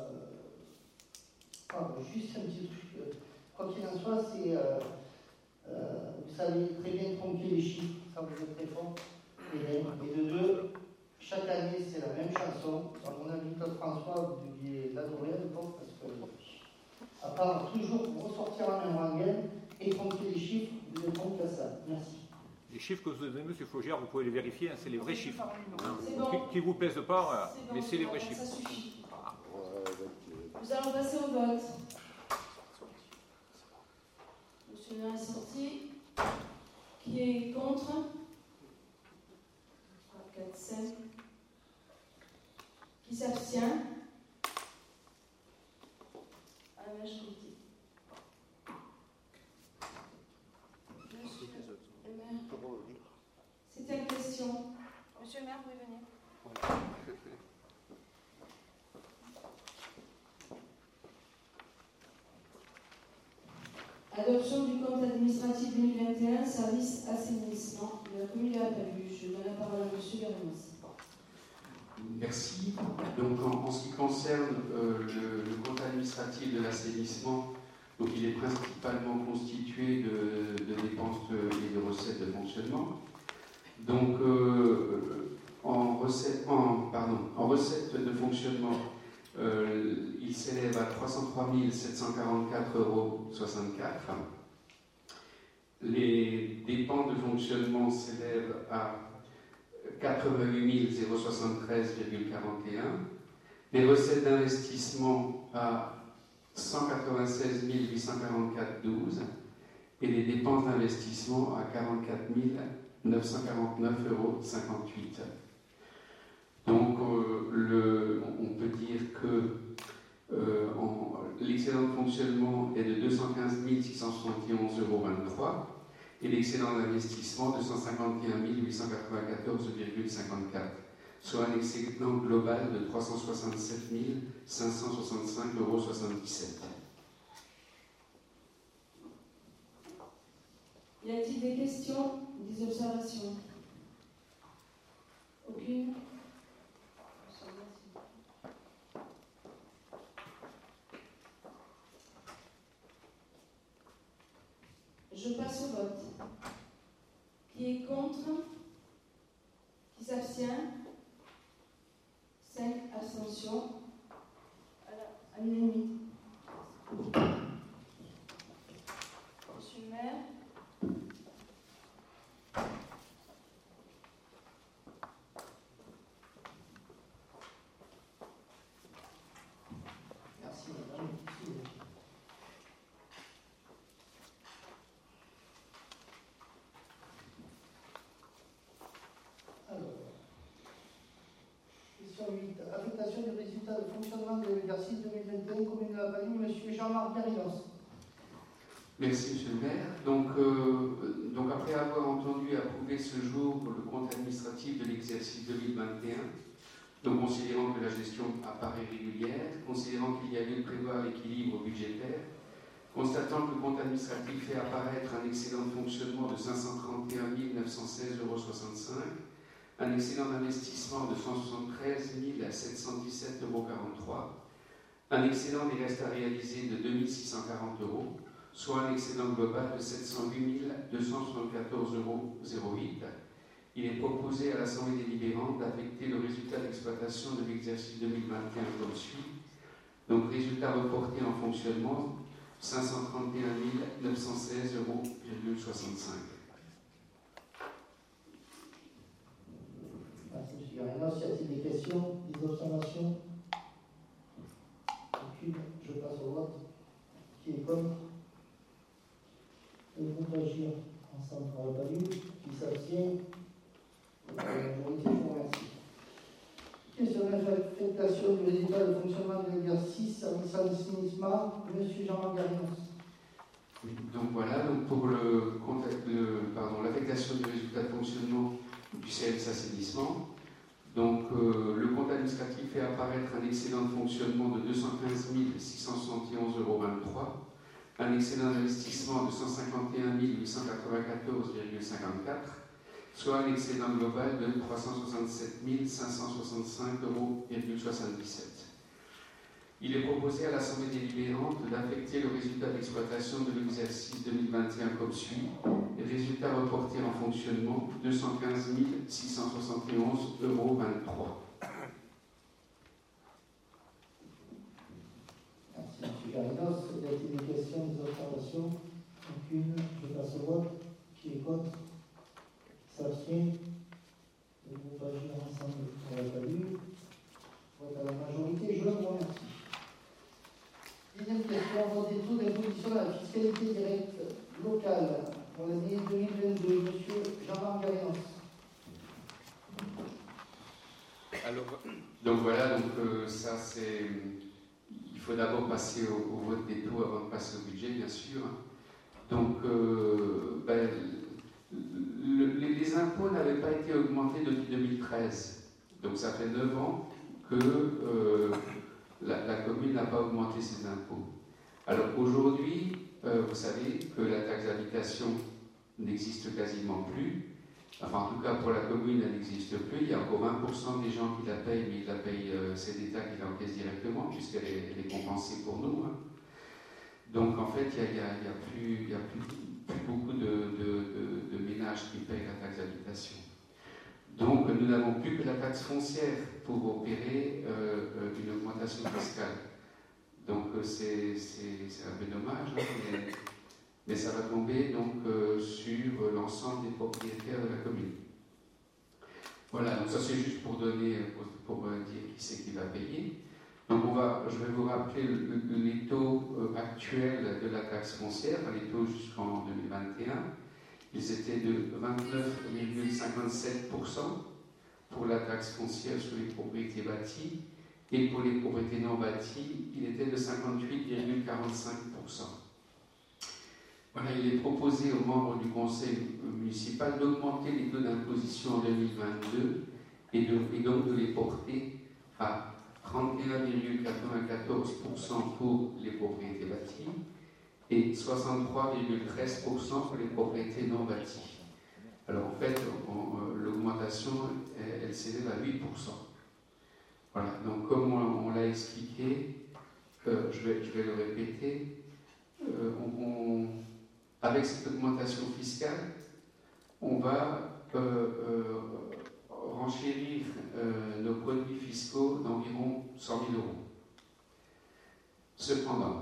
[SPEAKER 1] juste un petit truc. Quoi qu'il en soit, c'est, vous savez très bien tronquer les chiffres, ça vous êtes très fort. Et de deux, chaque année, c'est la même chanson. À mon avis, Claude François, vous deviez l'adorer à l'époque, parce que, à part toujours ressortir la même rengaine et compter les chiffres, vous ne comptez qu'à ça. Merci.
[SPEAKER 5] Les chiffres que vous avez donnés, M. Flogère, vous pouvez les vérifier, hein, c'est les vrais chiffres.
[SPEAKER 2] C'est bon.
[SPEAKER 5] Qui ne vous plaisent pas,
[SPEAKER 2] C'est bon,
[SPEAKER 5] mais c'est les vrais chiffres.
[SPEAKER 2] ça suffit. Nous allons passer au vote. Monsieur le maire est sorti. Qui est contre 3, 4, 5. Qui s'abstient? À la majorité. Monsieur le maire. C'était une question. Monsieur le maire, vous pouvez venir. Adoption du compte administratif 2021, service assainissement de la commune de la Palue. Je donne la parole à M. Garenos.
[SPEAKER 4] Merci. Donc en ce qui concerne le compte administratif de l'assainissement, donc il est principalement constitué de dépenses et de recettes de fonctionnement. Donc en recettes de fonctionnement, il s'élève à 303 744,64 €. Les dépenses de fonctionnement s'élèvent à 88 073,41. Les recettes d'investissement à 196 844,12 et les dépenses d'investissement à 44 949,58 €. Donc, on peut dire que l'excédent de fonctionnement est de 215 671,23 € et l'excédent d'investissement de 151 894,54 €, soit un excédent global de 367 565,77 €.
[SPEAKER 2] Y a-t-il des questions ou des observations? Aucune? Je passe au vote. Qui est contre? Qui s'abstient? 5 abstentions. À l'unanimité. Monsieur le maire.
[SPEAKER 1] Merci, madame. Alors, question 8. Affectation du résultat de fonctionnement de l'exercice 2021, commune de la Palue, M. Jean-Marc Garinos.
[SPEAKER 4] Merci, Monsieur le maire. Donc, après avoir entendu et approuvé ce jour le compte administratif de l'exercice 2021, donc considérant que la gestion apparaît régulière, considérant qu'il y a lieu de prévoir l'équilibre budgétaire, constatant que le compte administratif fait apparaître un excédent de fonctionnement de 531 916,65 €, un excédent d'investissement de 173 717,43 €, un excédent des restes à réaliser de 2 640 €, soit un excédent global de 708 274,08 €. Il est proposé à l'Assemblée délibérante d'affecter le résultat d'exploitation de l'exercice 2021 comme suit. Donc, résultat reporté en fonctionnement, 531 916,65 €.
[SPEAKER 1] Merci, M. Garinos. Y a-t-il des questions, des observations? Aucune. Je passe au vote. Qui est contre? Le groupe Agir ensemble pour la Palue. Qui s'abstient? La majorité, je vous remercie. Question d'affectation du résultat de fonctionnement de l'exercice service assainissement, M. Jean-Marc Garinos.
[SPEAKER 4] Oui, donc voilà, donc pour l'affectation du résultat de fonctionnement du service assainissement. Donc le compte administratif fait apparaître un excédent de fonctionnement de 215 671,23 €, un excédent d'investissement de 151 894,54 €, soit un excédent global de 367 565,77 €. Il est proposé à l'Assemblée délibérante d'affecter le résultat d'exploitation de l'exercice 2021 comme suit. Résultat reporté en fonctionnement 215 671,23 €.
[SPEAKER 1] Merci, M. Carinos. Y a-t-il des questions, des observations? Aucune. Je passe au vote. Qui est contre? Qui s'abstient? Le groupe agit ensemble pour la value. Vote à la majorité. Je vous remercie. Deuxième question. Vote des taux d'imposition à la fiscalité directe locale pour l'année 2022. Monsieur Jean-Marc Galliance.
[SPEAKER 4] Alors, donc voilà, ça c'est. Il faut d'abord passer au vote des taux avant de passer au budget, bien sûr. Donc, les impôts n'avaient pas été augmentés depuis 2013. Donc, ça fait 9 ans que la commune n'a pas augmenté ses impôts. Alors, aujourd'hui, vous savez que la taxe d'habitation n'existe quasiment plus. Enfin, en tout cas, pour la commune, elle n'existe plus. Il y a encore 20% des gens qui la payent, mais ils la payent, c'est l'État qui l'encaisse directement, puisqu'elle est compensée pour nous. Hein. Donc, en fait, il n'y a plus beaucoup de ménages qui payent la taxe d'habitation. Donc, nous n'avons plus que la taxe foncière pour opérer une augmentation fiscale. Donc, c'est un peu dommage, hein, mais ça va tomber donc sur l'ensemble des propriétaires de la commune. Voilà, donc ça c'est juste pour dire qui c'est qui va payer. Donc je vais vous rappeler les taux actuels de la taxe foncière, les taux jusqu'en 2021. Ils étaient de 29,57% pour la taxe foncière sur les propriétés bâties, et pour les propriétés non bâties, il était de 58,45%. Voilà, il est proposé aux membres du conseil municipal d'augmenter les taux d'imposition en 2022 et donc de les porter à 31,94% pour les propriétés bâties et 63,13% pour les propriétés non bâties. Alors en fait, l'augmentation, elle s'élève à 8%. Voilà, donc comme on l'a expliqué, je vais le répéter, avec cette augmentation fiscale, on va renchérir nos produits fiscaux d'environ 100 000 €. Cependant,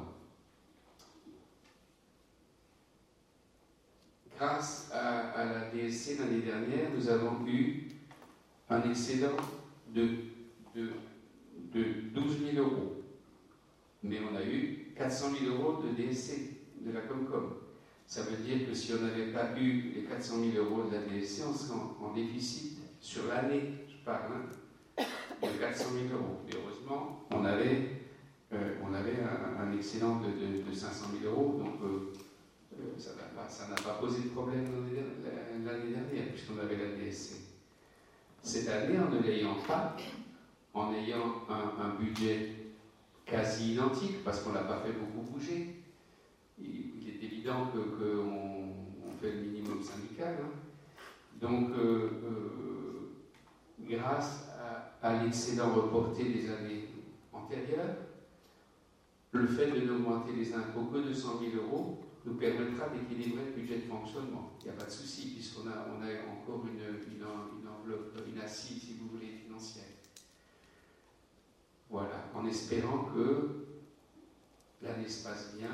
[SPEAKER 4] grâce à la DSC l'année dernière, nous avons eu un excédent de 12 000 €. Mais on a eu 400 000 € de DSC de la Comcom. Ça veut dire que si on n'avait pas eu les 400 000 € de la DSC, on serait en déficit sur l'année, je parle, de 400 000 €. Mais heureusement, on avait un excédent de 500 000 €, donc ça n'a pas posé de problème l'année dernière, puisqu'on avait la DSC. Cette année, en ne l'ayant pas, en ayant un budget quasi identique, parce qu'on ne l'a pas fait beaucoup bouger, il est évident qu'on fait le minimum syndical. Hein. Donc, grâce à l'excédent reporté des années antérieures, le fait de n'augmenter les impôts que de 100 000 € nous permettra d'équilibrer le budget de fonctionnement. Il n'y a pas de souci, puisqu'on a encore une enveloppe, une assise, si vous voulez, financière. Voilà, en espérant que l'année se passe bien,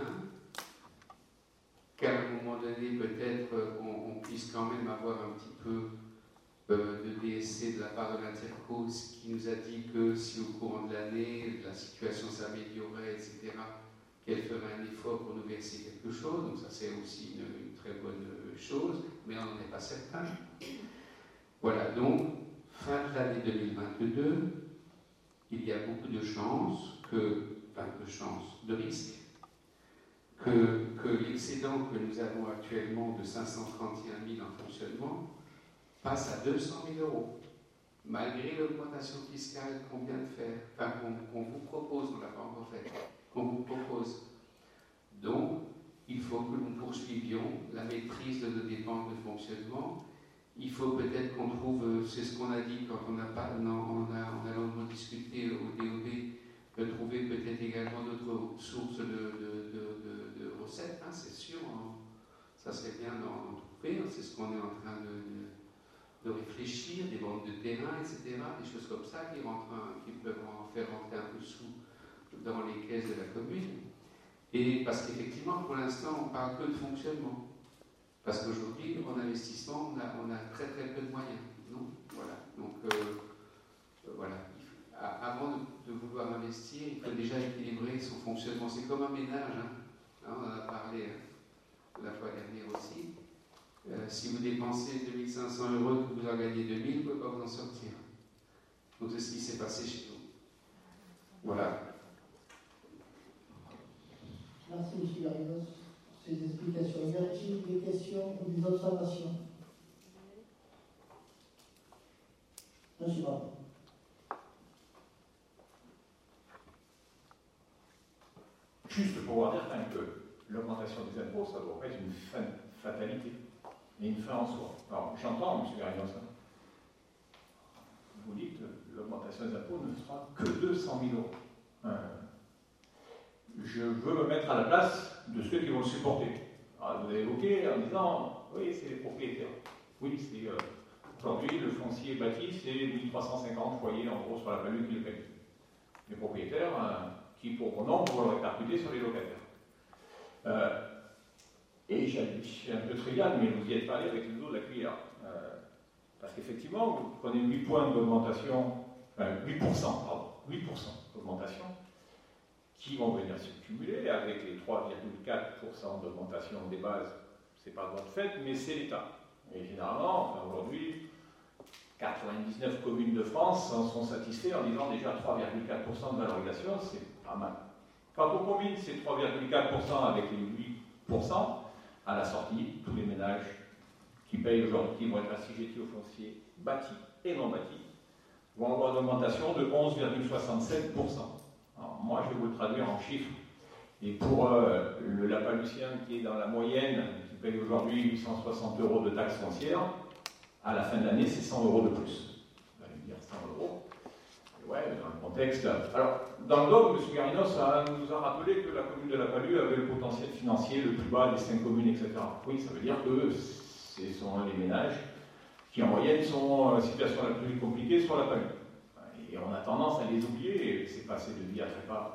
[SPEAKER 4] qu'à un moment donné, peut-être, on puisse quand même avoir un petit peu de DSC de la part de l'Interco, qui nous a dit que si au courant de l'année, la situation s'améliorait, etc., qu'elle ferait un effort pour nous verser quelque chose. Donc ça, c'est aussi une très bonne chose, mais on n'en est pas certain. Voilà, donc, fin de l'année 2022, il y a beaucoup de chances, de risques, que l'excédent que nous avons actuellement de 531 000 en fonctionnement passe à 200 000 €, malgré l'augmentation fiscale qu'on vient de faire, qu'on vous propose, on ne l'a pas encore fait, qu'on vous propose. Donc, il faut que nous poursuivions la maîtrise de nos dépenses de fonctionnement. Il faut peut-être qu'on trouve, c'est ce qu'on a dit quand on a discuté au DOB, trouver peut-être également d'autres sources de recettes, hein, c'est sûr. Hein. Ça serait bien d'en trouver, hein, c'est ce qu'on est en train de réfléchir, des ventes de terrain, etc., des choses comme ça qui peuvent en faire rentrer un peu de sous dans les caisses de la commune. Et parce qu'effectivement, pour l'instant, on parle que de fonctionnement. Parce qu'aujourd'hui, en investissement, on a très très peu de moyens. Non, voilà. Donc, voilà. Avant de vouloir investir, il faut déjà équilibrer son fonctionnement. C'est comme un ménage. Hein. On en a parlé la fois dernière aussi. Si vous dépensez 2 500 € que vous en gagnez 2 000, vous ne pouvez pas vous en sortir. Donc, c'est ce qui s'est passé chez nous. Voilà.
[SPEAKER 1] Merci, M. Garinos, pour ces explications. Y a-t-il des questions ou des observations? Monsieur Barbe.
[SPEAKER 5] Juste pour pouvoir dire que l'augmentation des impôts, ça ne doit pas être une fatalité et une fin en soi. Alors, j'entends, M. Garinos, vous dites que l'augmentation des impôts ne sera que 200 000 €. Je veux me mettre à la place de ceux qui vont le supporter. Alors, vous avez évoqué en disant, oui, c'est les propriétaires. Oui, c'est aujourd'hui, le foncier bâti, c'est 1350 foyers en gros sur la Palue qui le payent. Les propriétaires, qui pour mon nombre vont le répercuter sur les locataires. Et c'est un peu trivial, mais vous y êtes pas allé avec le dos de la cuillère. Parce qu'effectivement, vous prenez 8 points d'augmentation, 8% d'augmentation, qui vont venir se cumuler avec les 3,4% d'augmentation des bases. Ce n'est pas de votre fait, mais c'est l'État. Et généralement, aujourd'hui, 99 communes de France en sont satisfaits en disant déjà 3,4% de valorisation, c'est pas mal. Quand on combine ces 3,4% avec les 8%, à la sortie, tous les ménages qui payent aujourd'hui, qui vont être assujettis au foncier bâti et non bâti, vont avoir une augmentation de 11,67%. Alors, moi, je vais vous le traduire en chiffres. Et pour le Lapallucien qui est dans la moyenne, qui paye aujourd'hui 860 € de taxes foncières, à la fin de l'année, c'est 100 € de plus. Vous allez me dire 100 €. Et ouais, dans le contexte. Alors, dans le dogme, M. Garinos nous a rappelé que la commune de La Palue avait le potentiel financier le plus bas des 5 communes, etc. Oui, ça veut dire que ce sont les ménages qui, en moyenne, sont en situation la plus compliquée sur La Palue. Et on a tendance à les oublier, et c'est passé de vie à trépas.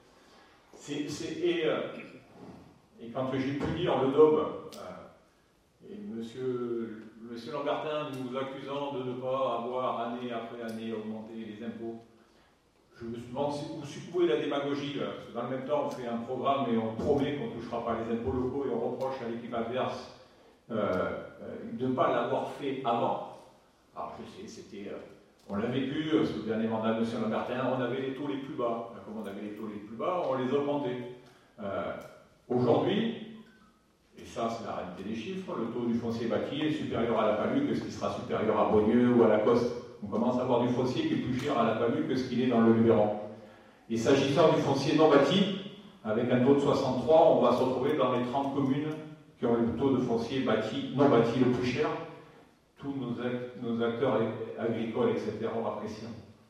[SPEAKER 5] Et quand j'ai pu lire le DOB, et Monsieur Lambertin nous accusant de ne pas avoir année après année augmenté les impôts, je me demande où est la démagogie, là, parce que dans le même temps on fait un programme et on promet qu'on ne touchera pas les impôts locaux et on reproche à l'équipe adverse de ne pas l'avoir fait avant. Alors je sais, on l'a vécu sous le dernier mandat de M. Lambertin, on avait les taux les plus bas. Comme on avait les taux les plus bas, on les a augmentés. Aujourd'hui, et ça c'est la réalité des chiffres, le taux du foncier bâti est supérieur à La Palue que ce qui sera supérieur à Beaulieu ou à Lacoste. On commence à avoir du foncier qui est plus cher à La Palue que ce qu'il est dans le Luberon. Et s'agissant du foncier non bâti, avec un taux de 63, on va se retrouver dans les 30 communes qui ont le taux de foncier bâti, non bâti le plus cher. Tous nos acteurs agricoles, etc., apprécient.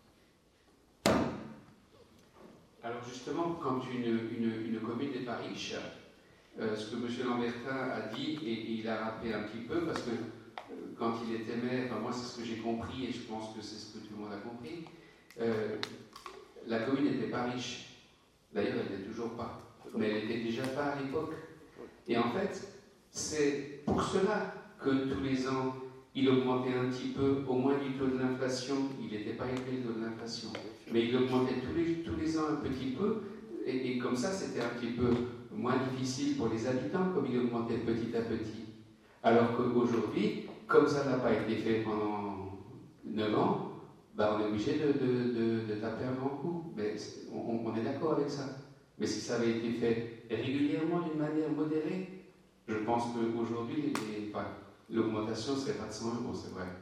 [SPEAKER 4] Alors justement, quand une commune n'est pas riche, ce que M. Lambertin a dit, et il a rappelé un petit peu, parce que quand il était maire, enfin, moi c'est ce que j'ai compris, et je pense que c'est ce que tout le monde a compris, la commune n'était pas riche. D'ailleurs, elle n'était toujours pas. Mais elle n'était déjà pas à l'époque. Et en fait, c'est pour cela que tous les ans, il augmentait un petit peu, au moins du taux de l'inflation. Il n'était pas élevé le taux de l'inflation. Mais il augmentait tous les ans un petit peu. Et comme ça, c'était un petit peu moins difficile pour les habitants, comme il augmentait petit à petit. Alors qu'aujourd'hui, comme ça n'a pas été fait pendant 9 ans, ben on est obligé de taper un grand coup. Mais on est d'accord avec ça. Mais si ça avait été fait régulièrement d'une manière modérée, je pense qu'aujourd'hui, l'augmentation ne serait pas de 100 €, c'est vrai.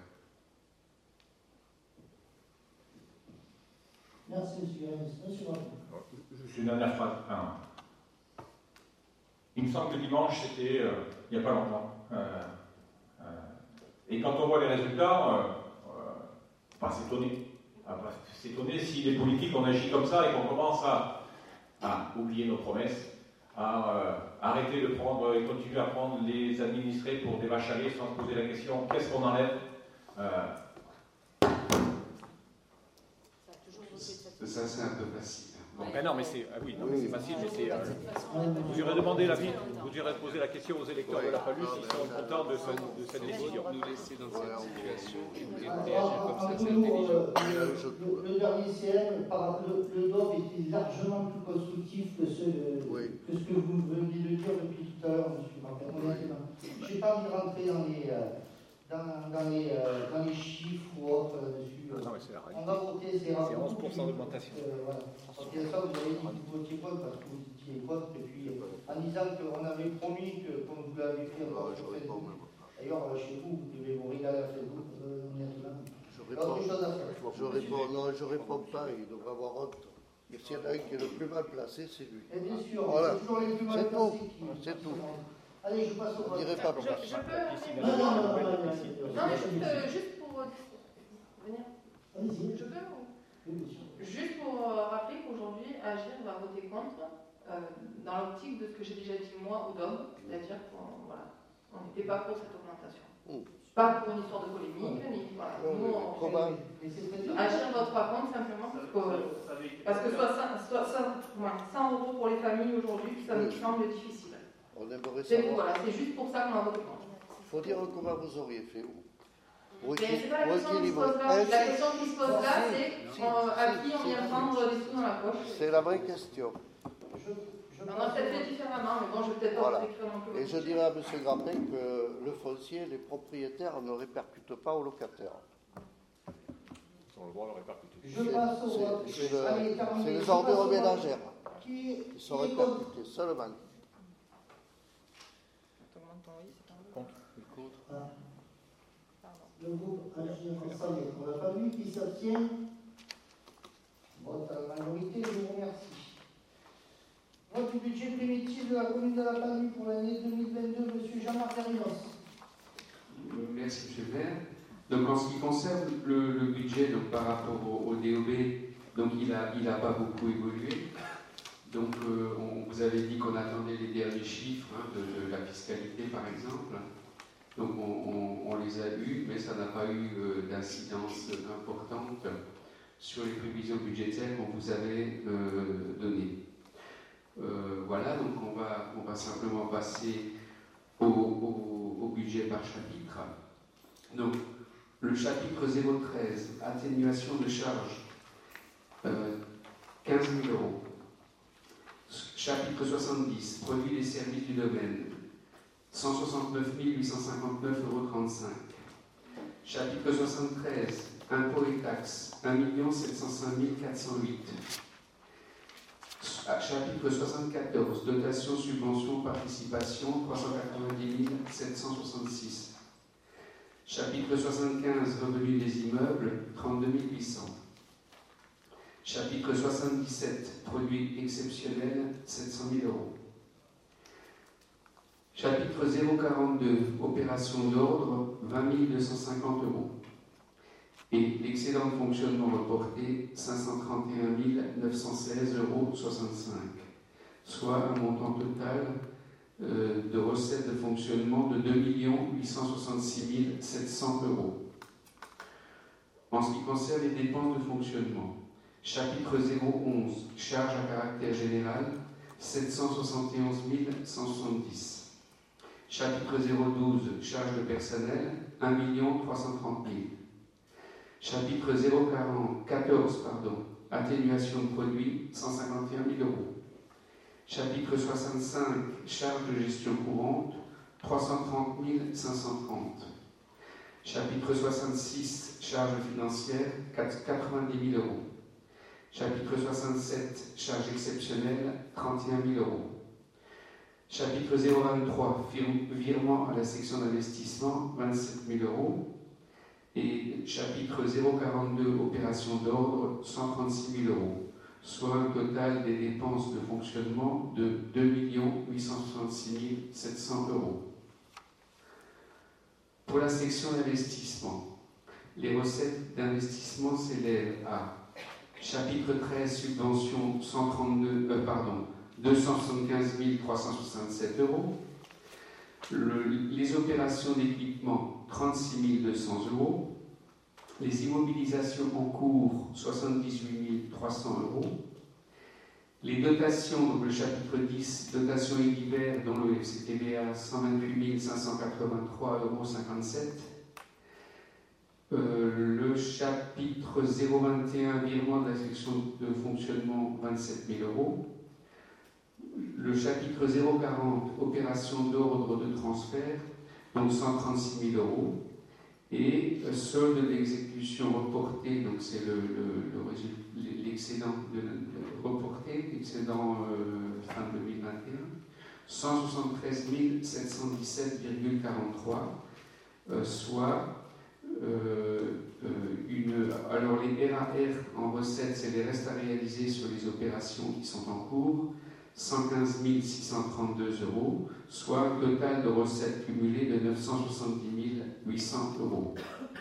[SPEAKER 1] Merci, M. Garinos. Monsieur Martin.
[SPEAKER 5] Juste une dernière phrase. Il me semble que dimanche, c'était il n'y a pas longtemps. Et quand on voit les résultats, on va s'étonner. s'étonner si les politiques, on agit comme ça et qu'on commence à oublier nos promesses, à arrêter de prendre et continuer à prendre les administrés pour des vaches à lait sans se poser la question qu'est-ce qu'on enlève.
[SPEAKER 4] Ça, c'est un peu facile.
[SPEAKER 5] Bon, ben non, mais c'est oui, non, mais c'est facile, mais c'est. Vous irez demander l'avis, vous irez poser la question aux électeurs de la Palus s'ils sont contents de cette décision.
[SPEAKER 7] Nous laisser dans cette situation et
[SPEAKER 1] Alors,
[SPEAKER 7] réagir comme ça, c'est
[SPEAKER 1] nous,
[SPEAKER 7] intelligent.
[SPEAKER 1] le dernier CM, le DOP était largement plus constructif que ce que vous veniez de dire depuis tout à l'heure, monsieur Martin. Honnêtement. Je n'ai pas envie de rentrer dans les chiffres ou autres dessus.
[SPEAKER 5] Non, mais c'est la règle.
[SPEAKER 1] On va voter, c'est
[SPEAKER 5] 11% d'augmentation.
[SPEAKER 1] Voilà. Donc, il y a ça, vous avez dit que vous votiez contre parce que vous étiez contre, et puis en disant qu'on avait promis que, comme vous l'avez fait encore sur Facebook. D'ailleurs, chez vous, vous devez vous régaler à Facebook, honnêtement.
[SPEAKER 8] Je réponds pas, il devrait avoir honte. Mais s'il y en a un qui est le plus mal placé, c'est lui.
[SPEAKER 1] Et bien sûr,
[SPEAKER 8] Voilà.
[SPEAKER 1] c'est toujours les plus mal
[SPEAKER 8] C'est
[SPEAKER 1] placés
[SPEAKER 8] tout.
[SPEAKER 1] qui...
[SPEAKER 8] C'est tout.
[SPEAKER 1] Allez, je passe au vote.
[SPEAKER 8] Je dirais pas
[SPEAKER 3] Je
[SPEAKER 8] pourquoi.
[SPEAKER 3] peux.
[SPEAKER 1] Non,
[SPEAKER 3] Juste pour venir.
[SPEAKER 1] Allez-y.
[SPEAKER 3] Je peux.
[SPEAKER 1] Oui, bien sûr.
[SPEAKER 3] Juste pour rappeler qu'aujourd'hui, Agir va voter contre, dans l'optique de ce que j'ai déjà dit moi ou Dom, c'est-à-dire qu'on n'était pas pour cette augmentation. Pas pour une histoire de polémique, ni voilà. Nous, Agir ne vote pas contre simplement parce que 100 € pour les familles aujourd'hui, ça me semble difficile.
[SPEAKER 8] On aimerait
[SPEAKER 3] C'est
[SPEAKER 8] savoir.
[SPEAKER 3] voilà, c'est juste pour ça qu'on a voté contre.
[SPEAKER 8] Il faut dire comment vous auriez fait.
[SPEAKER 3] Mais c'est pas la question qui se pose là. La question qui se pose là, c'est à qui on vient prendre des sous dans la poche.
[SPEAKER 8] C'est la vraie question.
[SPEAKER 3] On a peut-être fait différemment, mais bon, je vais peut-être pas vous écrire non plus.
[SPEAKER 8] Et je dirais à M. Grappin que le foncier, les propriétaires ne répercutent pas aux locataires.
[SPEAKER 5] Ils ont le droit de le répercuter.
[SPEAKER 1] Je passe au vote.
[SPEAKER 8] C'est les ordures ménagères
[SPEAKER 1] Qui
[SPEAKER 8] sont
[SPEAKER 1] est contre?
[SPEAKER 8] répercutés seulement.
[SPEAKER 1] Le groupe Agir Ensemble pour la famille qui s'abstient. Vote à la majorité, je vous remercie. Vote du budget primitif de la commune de la Palue pour l'année 2022, M. Jean-Marc Darinos.
[SPEAKER 4] Merci, M. le maire. Donc, en ce qui concerne le budget, donc, par rapport au DOB, donc, il n'a pas beaucoup évolué. Donc, on vous avait dit qu'on attendait les derniers chiffres de la fiscalité, par exemple. Donc, on les a eus, mais ça n'a pas eu d'incidence importante sur les prévisions budgétaires qu'on vous avait données. Voilà, donc on va simplement passer au budget par chapitre. Donc, le chapitre 013, atténuation de charges, 15 000 €. Chapitre 70, produits et services du domaine, 169 859,35 €. Chapitre 73, impôts et taxes, 1 705 408 €. Chapitre 74, dotation, subvention, participation, 390 766 €. Chapitre 75, revenus des immeubles, 32 800 €. Chapitre 77, produits exceptionnels, 700 000 €. Chapitre 042, opérations d'ordre, 20 250 €. Et l'excédent de fonctionnement reporté, 531 916,65 €, soit un montant total de recettes de fonctionnement de 2 866 700 €. En ce qui concerne les dépenses de fonctionnement, chapitre 011, charges à caractère général, 771 170 €. Chapitre 012, charges de personnel, 1 330 000 €. Chapitre 014, atténuation de produits, 151 000 €. Chapitre 65, charges de gestion courante, 330 530 €. Chapitre 66, charges financières, 90 000 €. Chapitre 67, charges exceptionnelles, 31 000 €. Chapitre 023, virement à la section d'investissement, 27 000 €. Et chapitre 042, opération d'ordre, 136 000 €, soit un total des dépenses de fonctionnement de 2 866 700 €. Pour la section d'investissement, Les recettes d'investissement s'élèvent à chapitre 13, subvention 275 367 euros. Les opérations d'équipement, 36 200 euros. Les immobilisations en cours, 78 300 euros. Les dotations, donc le chapitre 10, dotations et divers, dont le FCTVA, 128 583,57 euros. Le chapitre 021, virement de la section de fonctionnement, 27 000 euros. Le chapitre 040, opération d'ordre de transfert, donc 136 000 euros. Et solde d'exécution reporté, donc c'est l'excédent reporté, l'excédent fin 2021, 173 717,43, soit alors les RAR en recettes, c'est les restes à réaliser sur les opérations qui sont en cours, 115 632 euros, soit un total de recettes cumulées de 970 800 euros.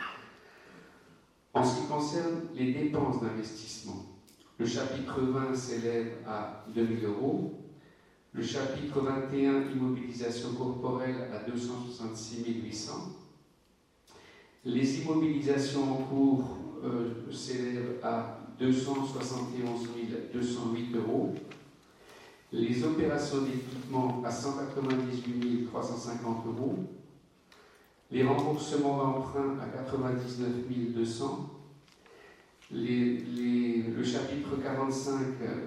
[SPEAKER 4] En ce qui concerne les dépenses d'investissement, le chapitre 20 s'élève à 2 000 euros, le chapitre 21, immobilisation corporelle, à 266 800. Les immobilisations en cours s'élèvent à 271 208 euros. Les opérations d'équipement à 198 350 euros. Les remboursements d'emprunt à 99 200. Le chapitre 45,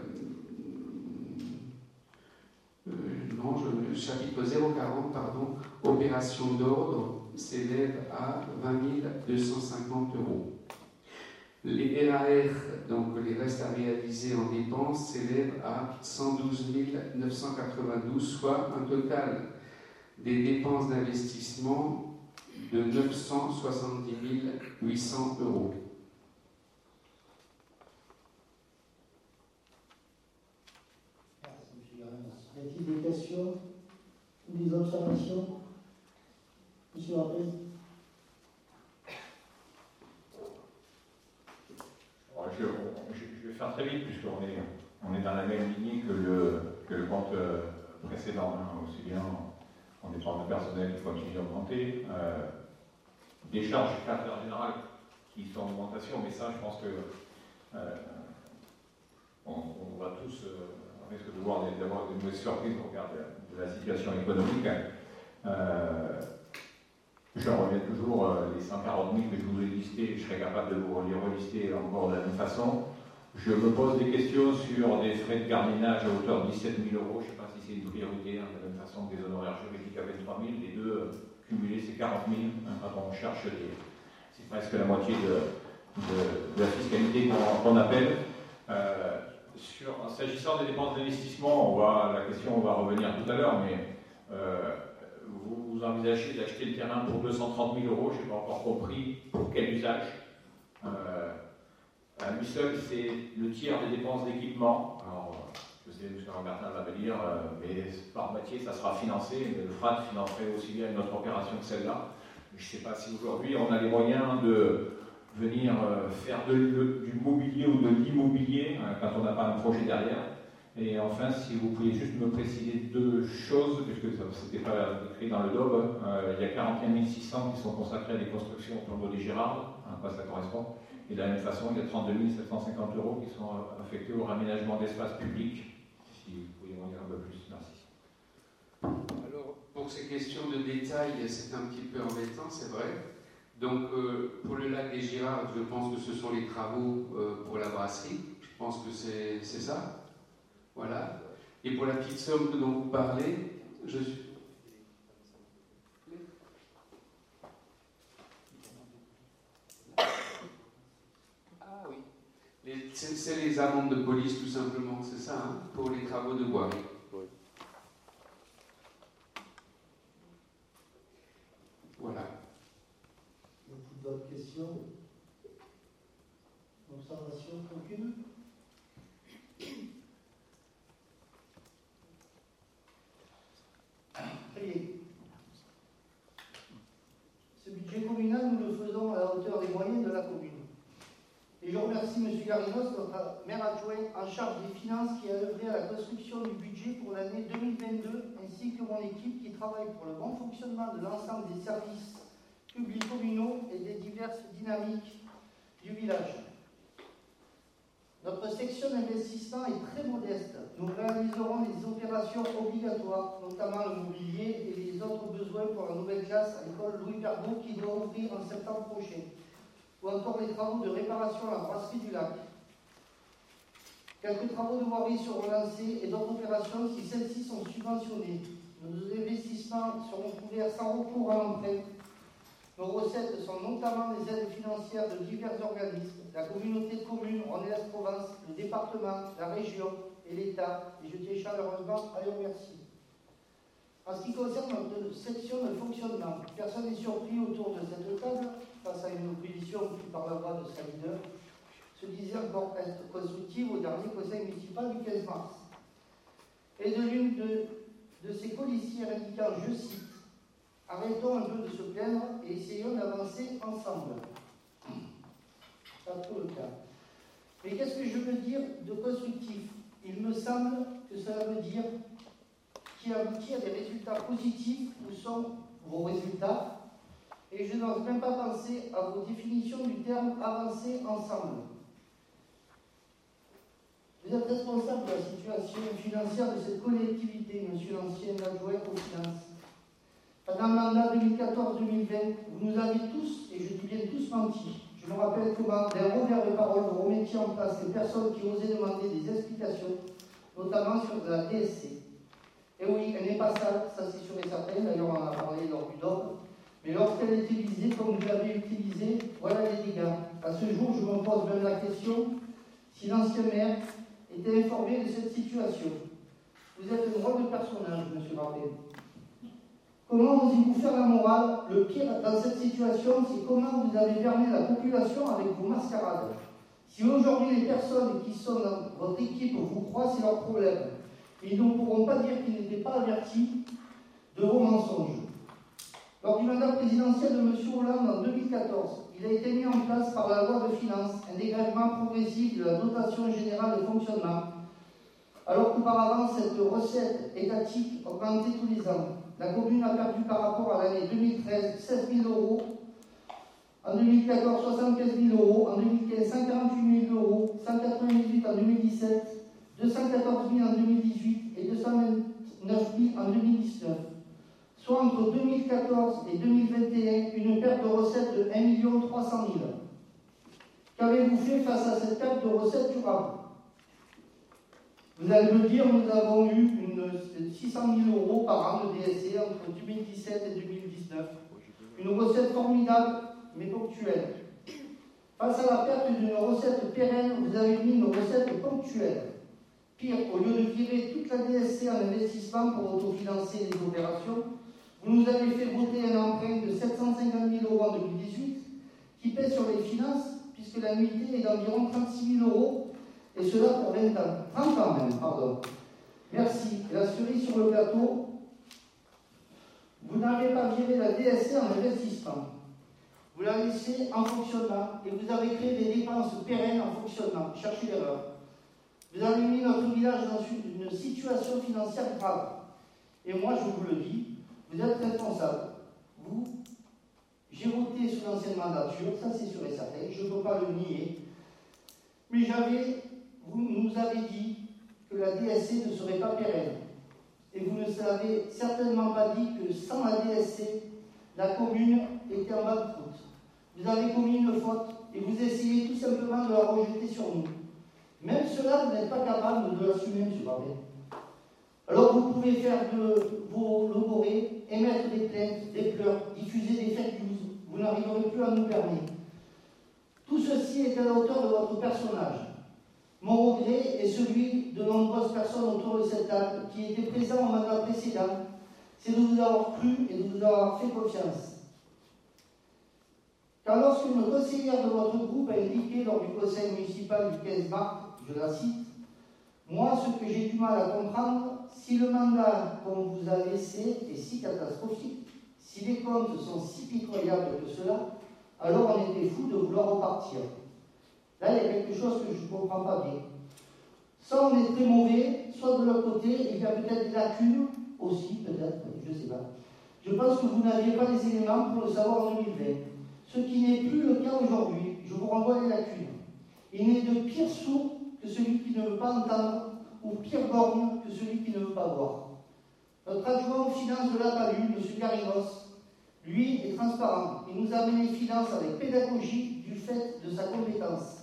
[SPEAKER 4] le chapitre 040, pardon, opération d'ordre, s'élève à 20 250 euros. Les RAR, donc les restes à réaliser en dépenses, s'élèvent à 112 992, soit un total des dépenses d'investissement de 970 800 euros.
[SPEAKER 1] Merci, M. Garanas. Y a-t-il des questions ou des observations? Monsieur Rappel.
[SPEAKER 5] Je vais faire très vite, puisqu'on est dans la même lignée que le compte précédent. Aussi bien en dépenses de personnel qui continue d'augmenter. Des charges de caractère général qui sont en augmentation, mais ça, je pense que on va tous risque d'avoir des mauvaises surprises au regard de la situation économique. Je reviens toujours, les 140 000 que je vous ai listés, je serais capable de vous les relister encore de la même façon. Je me pose des questions sur des frais de gardiennage à hauteur de 17 000 euros. Je ne sais pas si c'est une priorité, de la même façon que des honoraires juridiques à 23 000. Les deux cumulés, c'est 40 000. Quand on cherche, c'est presque la moitié de la fiscalité qu'on appelle. S'agissant des dépenses d'investissement, on va revenir tout à l'heure, mais vous envisagez d'acheter le terrain pour 230 000 euros, je n'ai pas encore compris pour quel usage. À lui seul, c'est le tiers des dépenses d'équipement. Alors, je sais, M. Robertin va me dire, mais par moitié, ça sera financé. Le FRAT financerait aussi bien une autre opération que celle-là. Je ne sais pas si aujourd'hui, on a les moyens de venir faire du mobilier ou de l'immobilier quand on n'a pas un projet derrière. Et enfin, si vous pouviez juste me préciser deux choses, puisque ce n'était pas écrit dans le DOB, il y a 41 600 qui sont consacrés à des constructions au tombeau des Gérards, à quoi ça correspond. Et de la même façon, il y a 32 750 euros qui sont affectés au raménagement d'espaces publics. Si vous pouviez m'en dire un peu plus, merci.
[SPEAKER 4] Alors, pour ces questions de détail, c'est un petit peu embêtant, c'est vrai. Donc, pour le lac des Girards, je pense que ce sont les travaux pour la brasserie. Je pense que c'est ça. Voilà. Et pour la petite somme dont vous parlez, je suis... Ah oui. C'est les amendes de police, tout simplement, c'est ça, hein, pour les travaux de voirie.
[SPEAKER 8] Oui.
[SPEAKER 4] Voilà.
[SPEAKER 1] Y a-t-il d'autres questions? Observations? Aucune? Très bien. Ce budget communal, nous le faisons à la hauteur des moyens Garinos, notre maire adjoint en charge des finances, qui a œuvré à la construction du budget pour l'année 2022, ainsi que mon équipe qui travaille pour le bon fonctionnement de l'ensemble des services publics communaux et des diverses dynamiques du village. Notre section d'investissement est très modeste. Nous réaliserons les opérations obligatoires, notamment le mobilier et les autres besoins pour la nouvelle classe à l'école Louis Pergaud qui doit ouvrir en septembre prochain, ou encore les travaux de réparation à la brasserie du lac. Quelques travaux de voirie seront lancés et d'autres opérations si celles-ci sont subventionnées. Nos investissements seront couverts sans recours à l'emprunt. Nos recettes sont notamment des aides financières de divers organismes, la communauté de communes Rhône-Est-Provence, le département, la région et l'État, et je tiens chaleureusement à les remercier. En ce qui concerne notre section de fonctionnement, personne n'est surpris autour de cette table, face à une opposition prise par la voix de sa leader, se disait encore être constructive au dernier conseil municipal du 15 mars. Et de l'une de ses policiers indiquant, je cite, « Arrêtons un peu de se plaindre et essayons d'avancer ensemble. » Pas trop le cas. Mais qu'est-ce que je veux dire de constructif? Il me semble que cela veut dire qui aboutit à des résultats positifs. Où sont vos résultats? Et je n'ose même pas penser à vos définitions du terme « avancer ensemble ». Vous êtes responsable de la situation financière de cette collectivité, monsieur l'ancien adjoint aux finances. Pendant le mandat 2014-2020, vous nous avez tous, et je dis bien tous, menti. Je me rappelle comment, d'un revers de parole, vous remettiez en place les personnes qui osaient demander des explications, notamment sur la DSC. Et oui, elle n'est pas sale, ça c'est sûr et certain, d'ailleurs on en a parlé lors du DOP, mais lorsqu'elle est utilisée comme vous l'avez utilisée, voilà les dégâts. À ce jour, je me pose même la question si l'ancien maire était informé de cette situation. Vous êtes un drôle de personnage, monsieur Barbet. Comment osez-vous faire la morale? Le pire dans cette situation, c'est comment vous avez permis la population avec vos mascarades. Si aujourd'hui les personnes qui sont dans votre équipe vous croient, c'est leur problème. Ils ne pourront pas dire qu'ils n'étaient pas avertis de vos mensonges. Lors du mandat présidentiel de M. Hollande en 2014, il a été mis en place par la loi de finances un dégrèvement progressif de la dotation générale de fonctionnement, alors qu'auparavant cette recette étatique augmentait tous les ans. La commune a perdu par rapport à l'année 2013 16 000 euros, en 2014 75 000 euros, en 2015 148 000 euros, 198 en 2017, 214 000 en 2018 et 229 000 en 2019. Soit entre 2014 et 2021 une perte de recettes de 1 300 000. Qu'avez-vous fait face à cette perte de recettes durable? Vous allez me dire, nous avons eu 600 000 euros par an de DSC entre 2017 et 2019. Une recette formidable, mais ponctuelle. Face à la perte d'une recette pérenne, vous avez mis une recette ponctuelle. Pire, au lieu de virer toute la DSC en investissement pour autofinancer les opérations, vous nous avez fait voter un emprunt de 750 000 euros en 2018 qui pèse sur les finances puisque l'annuité est d'environ 36 000 euros et cela pour 20 ans. 30 ans même, pardon. Merci. Et la cerise sur le plateau, vous n'avez pas viré la DSC en investissement. Vous la laissez en fonctionnement et vous avez créé des dépenses pérennes en fonctionnement. Cherchez l'erreur. Vous avez mis notre village dans une situation financière grave. Et moi, je vous le dis, vous êtes responsable. Vous, j'ai voté sous l'ancienne mandature, ça c'est sûr et certain, je ne peux pas le nier. Mais vous nous avez dit que la DSC ne serait pas pérenne. Et vous ne savez certainement pas dit que sans la DSC, la commune était en banqueroute. Vous avez commis une faute et vous essayez tout simplement de la rejeter sur nous. Même cela, vous n'êtes pas capable de l'assumer, M. Barbet. Alors vous pouvez faire de vos logorées, émettre des plaintes, des pleurs, diffuser des fake news. Vous n'arriverez plus à nous permettre. Tout ceci est à la hauteur de votre personnage. Mon regret est celui de nombreuses personnes autour de cette table qui étaient présentes au mandat précédent, c'est de vous avoir cru et de vous avoir fait confiance. Car lorsqu'une conseillère de votre groupe a indiqué lors du conseil municipal du 15 mars, je la cite, « Moi, ce que j'ai du mal à comprendre, si le mandat qu'on vous a laissé est si catastrophique, si les comptes sont si pitoyables que cela, alors on était fou de vouloir repartir. Là, il y a quelque chose que je ne comprends pas bien. Soit on est très mauvais, soit de l'autre côté, il y a peut-être des lacunes aussi, peut-être, je ne sais pas. Je pense que vous n'aviez pas les éléments pour le savoir en 2020. Ce qui n'est plus le cas aujourd'hui, je vous renvoie les lacunes. Il n'est de pire sourd que celui qui ne veut pas entendre, ou pire borgne que celui qui ne veut pas voir. Notre adjoint aux finances de la PALU, M. Garinos, lui, est transparent. Il nous amène les finances avec pédagogie du fait de sa compétence.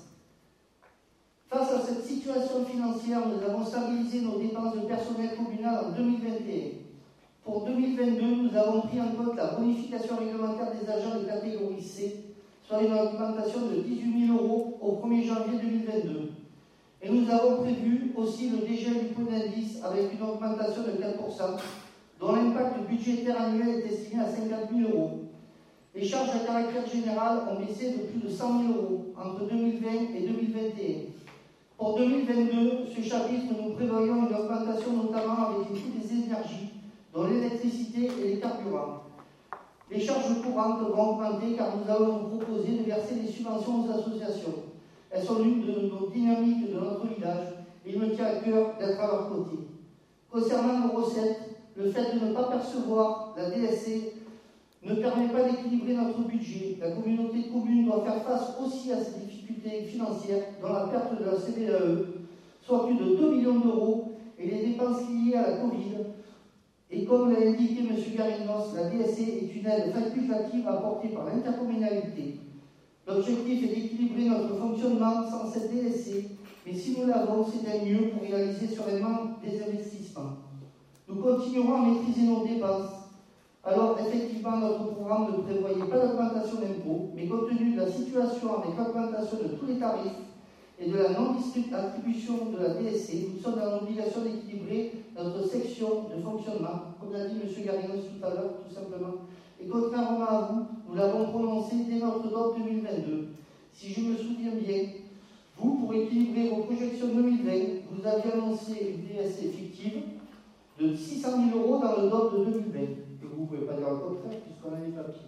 [SPEAKER 1] Face à cette situation financière, nous avons stabilisé nos dépenses de personnel communal en 2021. Pour 2022, nous avons pris en compte la bonification réglementaire des agents de catégorie C, soit une augmentation de 18 000 € au 1er janvier 2022. Et nous avons prévu aussi le dégel du point d'indice avec une augmentation de 4%, dont l'impact budgétaire annuel est estimé à 50 000 €. Les charges à caractère général ont baissé de plus de 100 000 € entre 2020 et 2021. Pour 2022, ce chapitre, nous prévoyons une augmentation notamment avec les coûts des énergies, dont l'électricité et les carburants. Les charges courantes vont augmenter car nous allons vous proposer de verser des subventions aux associations. Elles sont l'une de nos dynamiques de notre village et il me tient à cœur d'être à leur côté. Concernant nos recettes, le fait de ne pas percevoir la DSC ne permet pas d'équilibrer notre budget. La communauté de communes doit faire face aussi à ces difficultés financières dans la perte de la CVAE, soit plus de 2 millions d'euros, et les dépenses liées à la Covid. Et comme l'a indiqué M. Garinos, la DSC est une aide facultative apportée par l'intercommunalité. L'objectif est d'équilibrer notre fonctionnement sans cette DSC, mais si nous l'avons, c'est un mieux pour réaliser sereinement des investissements. Nous continuerons à maîtriser nos dépenses. Alors, effectivement, notre programme ne prévoyait pas d'augmentation d'impôts, mais compte tenu de la situation avec l'augmentation de tous les tarifs et de la non-attribution de la DSC, nous sommes dans l'obligation d'équilibrer notre section de fonctionnement, comme l'a dit M. Garinos tout à l'heure, tout simplement. Et contrairement à vous, nous l'avons prononcé dès notre DOT 2022. Si je me souviens bien, vous, pour équilibrer vos projections 2020, vous aviez annoncé une DSC fictive de 600 000 € dans le DOT de 2020. Et vous ne pouvez pas dire le contraire puisqu'on a les papiers.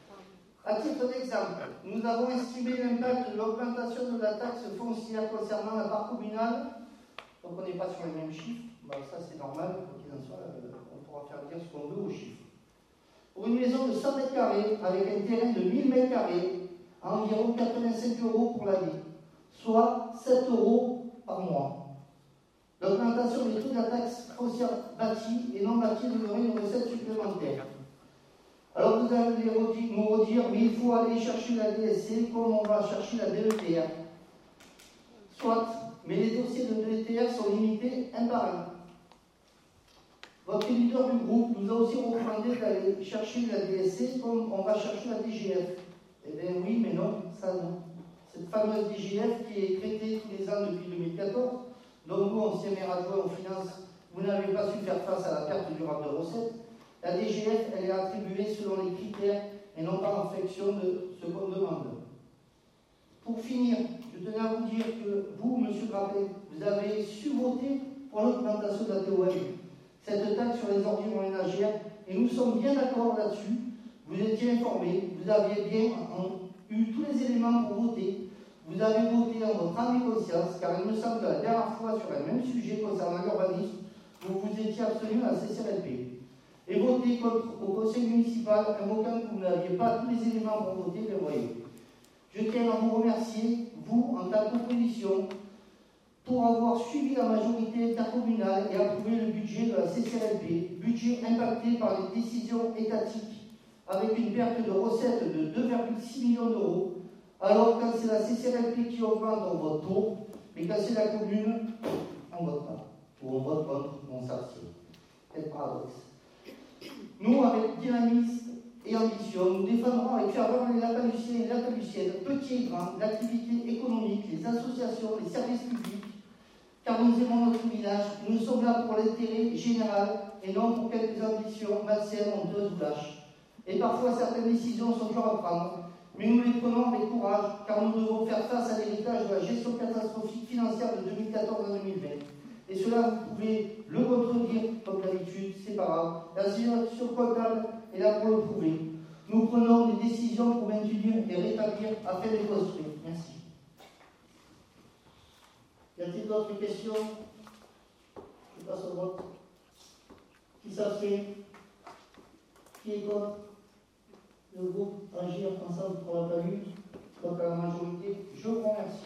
[SPEAKER 1] À titre d'exemple, nous avons estimé l'impact de l'augmentation de la taxe foncière concernant la part communale. Donc on n'est pas sur les mêmes chiffres. Bah, ça c'est normal, quoi qu'il en soit, on pourra faire dire ce qu'on veut aux chiffres. Pour une maison de 100 mètres carrés avec un terrain de 1000 mètres carrés, à environ 85 € pour l'année, soit 7 € par mois. L'augmentation des taux de la taxe foncière bâtie et non bâtie donnerait une recette supplémentaire. Alors vous allez nous redire, mais il faut aller chercher la DSC comme on va chercher la DETR. Soit, mais les dossiers de DETR sont limités un par un. Votre leader du groupe nous a aussi recommandé d'aller chercher la DSC comme on va chercher la DGF. Eh bien oui, mais non, ça non. Cette fameuse DGF qui est traitée tous les ans depuis 2014, donc vous, ancien maire adjoint aux finances, vous n'avez pas su faire face à la perte durable de recettes. La DGF, elle est attribuée selon les critères et non pas en fonction de ce qu'on demande. Pour finir, je tenais à vous dire que vous, M. Grappet, vous avez su voter pour l'augmentation de la TOM, cette taxe sur les ordures ménagères, et nous sommes bien d'accord là-dessus. Vous étiez informés, vous aviez bien eu tous les éléments pour voter. Vous avez voté en votre âme et conscience, car il me semble que la dernière fois, sur le même sujet concernant l'urbanisme, vous vous étiez abstenu à la CCRLP. Et voter au conseil municipal, invoquant que vous n'aviez pas tous les éléments pour voter, les voyez. Je tiens à vous remercier, vous, en tant qu'opposition, pour avoir suivi la majorité intercommunale et approuvé le budget de la CCRLP, budget impacté par les décisions étatiques, avec une perte de recettes de 2,6 millions d'euros. Alors, quand c'est la CCRLP qui augmente, on vote pour, mais quand c'est la commune, on ne vote pas. Ou on vote contre, on s'abstient. Quel paradoxe. Nous, avec dynamisme et ambition, nous défendrons avec ferveur les Lapaluciens et les Lapaluciennes, petits et grands, l'activité économique, les associations, les services publics, car nous aimons notre village, et nous sommes là pour l'intérêt général et non pour quelques ambitions malsaines, honteuses ou lâches. Et parfois, certaines décisions sont dures à prendre, mais nous les prenons avec courage, car nous devons faire face à l'héritage de la gestion catastrophique financière de 2014 à 2020. Et cela, vous pouvez le contredire, comme d'habitude, c'est pas grave. La situation comptable est là pour le prouver. Nous prenons des décisions pour maintenir et rétablir afin de construire. Merci. a-t-il d'autres questions? Je passe au vote. Qui s'abstient? Qui est contre? Le groupe Agir ensemble pour la palue. Donc à la majorité, je vous remercie.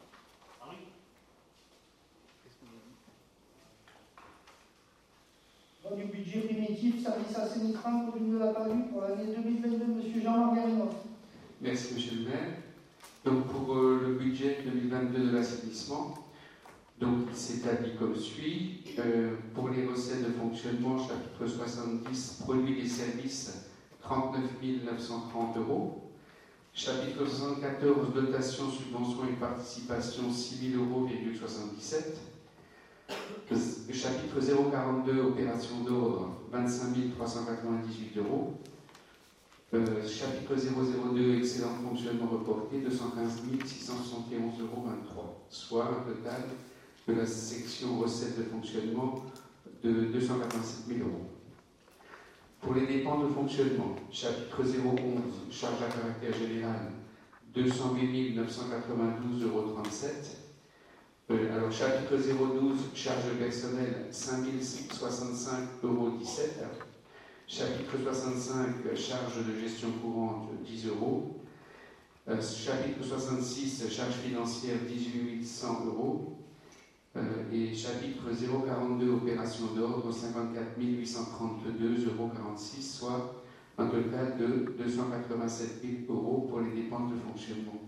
[SPEAKER 1] Vote du budget primitif, service assainissement, commune de la palue pour l'année 2022, M. Jean-Marc Garinoff.
[SPEAKER 4] Merci, Monsieur le maire. Donc, pour le budget 2022 de l'assainissement, donc il s'établit comme suit. Pour les recettes de fonctionnement, chapitre 70, produits et services, 39 930 €. Chapitre 74, dotation, subventions et participation, 6 000 €,77. Chapitre 042, opération d'ordre, 25 398 €. Chapitre 002, excédent de fonctionnement reporté, 215 671,23 €, soit un total de la section recettes de fonctionnement de 287 000 €. Pour les dépenses de fonctionnement, chapitre 011, charge à caractère général, 208 992,37 €. Alors, chapitre 012, charge personnelle, 5 065,17 €. Chapitre 65, charge de gestion courante, 10 €. Chapitre 66, charge financière, 18 100 €. Et chapitre 042, opération d'ordre, 54 832,46 €, soit un total de 287 000 € pour les dépenses de fonctionnement.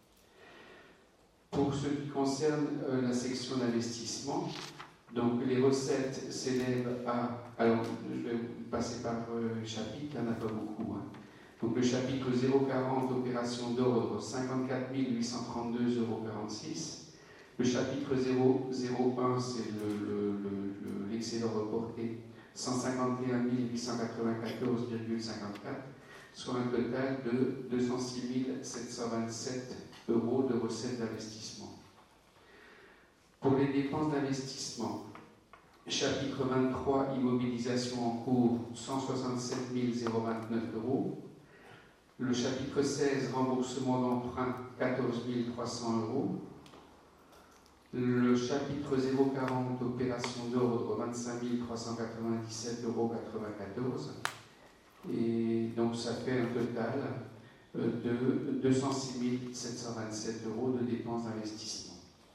[SPEAKER 4] Pour ce qui concerne la section d'investissement, donc les recettes s'élèvent à... Alors, je vais passer par chapitre, il n'y en a pas beaucoup. Donc le chapitre 040, opération d'ordre, 54 832,46 €. Le chapitre 001, c'est l'excédent reporté, 151 894,54 €, soit un total de 206 727 € de recettes d'investissement. Pour les dépenses d'investissement, chapitre 23, immobilisation en cours, 167 029 €. Le chapitre 16, remboursement d'emprunt, 14 300 €. Le chapitre 040, opération d'ordre, 25 397,94 €. Et donc ça fait un total de 206 727 € de dépenses d'investissement.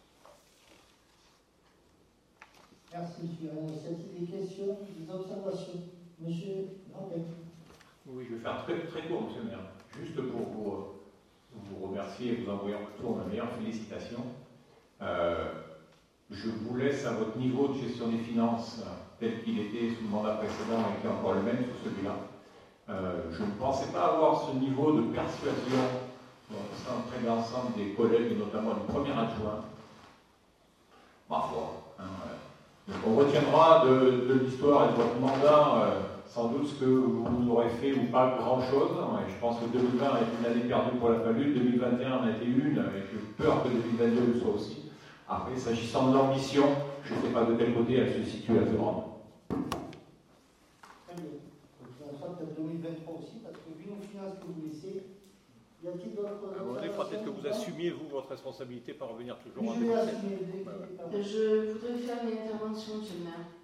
[SPEAKER 1] Merci, monsieur. Y a-t-il des questions, des observations? Monsieur Rampel.
[SPEAKER 5] Oui, je vais faire très, très court, monsieur le maire. Juste pour vous remercier et vous envoyer en retour ma meilleure félicitation. Je vous laisse à votre niveau de gestion des finances tel qu'il était sous le mandat précédent et qui est encore le même sous celui-là. Je ne pensais pas avoir ce niveau de persuasion au sein de l'ensemble des collègues, et notamment du premier adjoint. Ma foi. On retiendra de l'histoire et de votre mandat sans doute ce que vous aurez fait ou pas grand-chose. Je pense que 2020 a été une année perdue pour la palue, 2021 en a été une, et j'ai peur que 2022 le soit aussi. Après, s'agissant de l'ambition, je ne sais pas de quel côté elle se situe à ce moment.
[SPEAKER 1] Très bien. Donc, ça sera peut-être 2023 aussi, parce que vu nos finances que vous laissez, y a-t-il d'autres...
[SPEAKER 6] Des fois, peut-être que vous assumiez, vous, votre responsabilité par revenir toujours en
[SPEAKER 1] Je vais
[SPEAKER 6] débat.
[SPEAKER 1] assumer.
[SPEAKER 2] Je voudrais faire une intervention, monsieur le maire.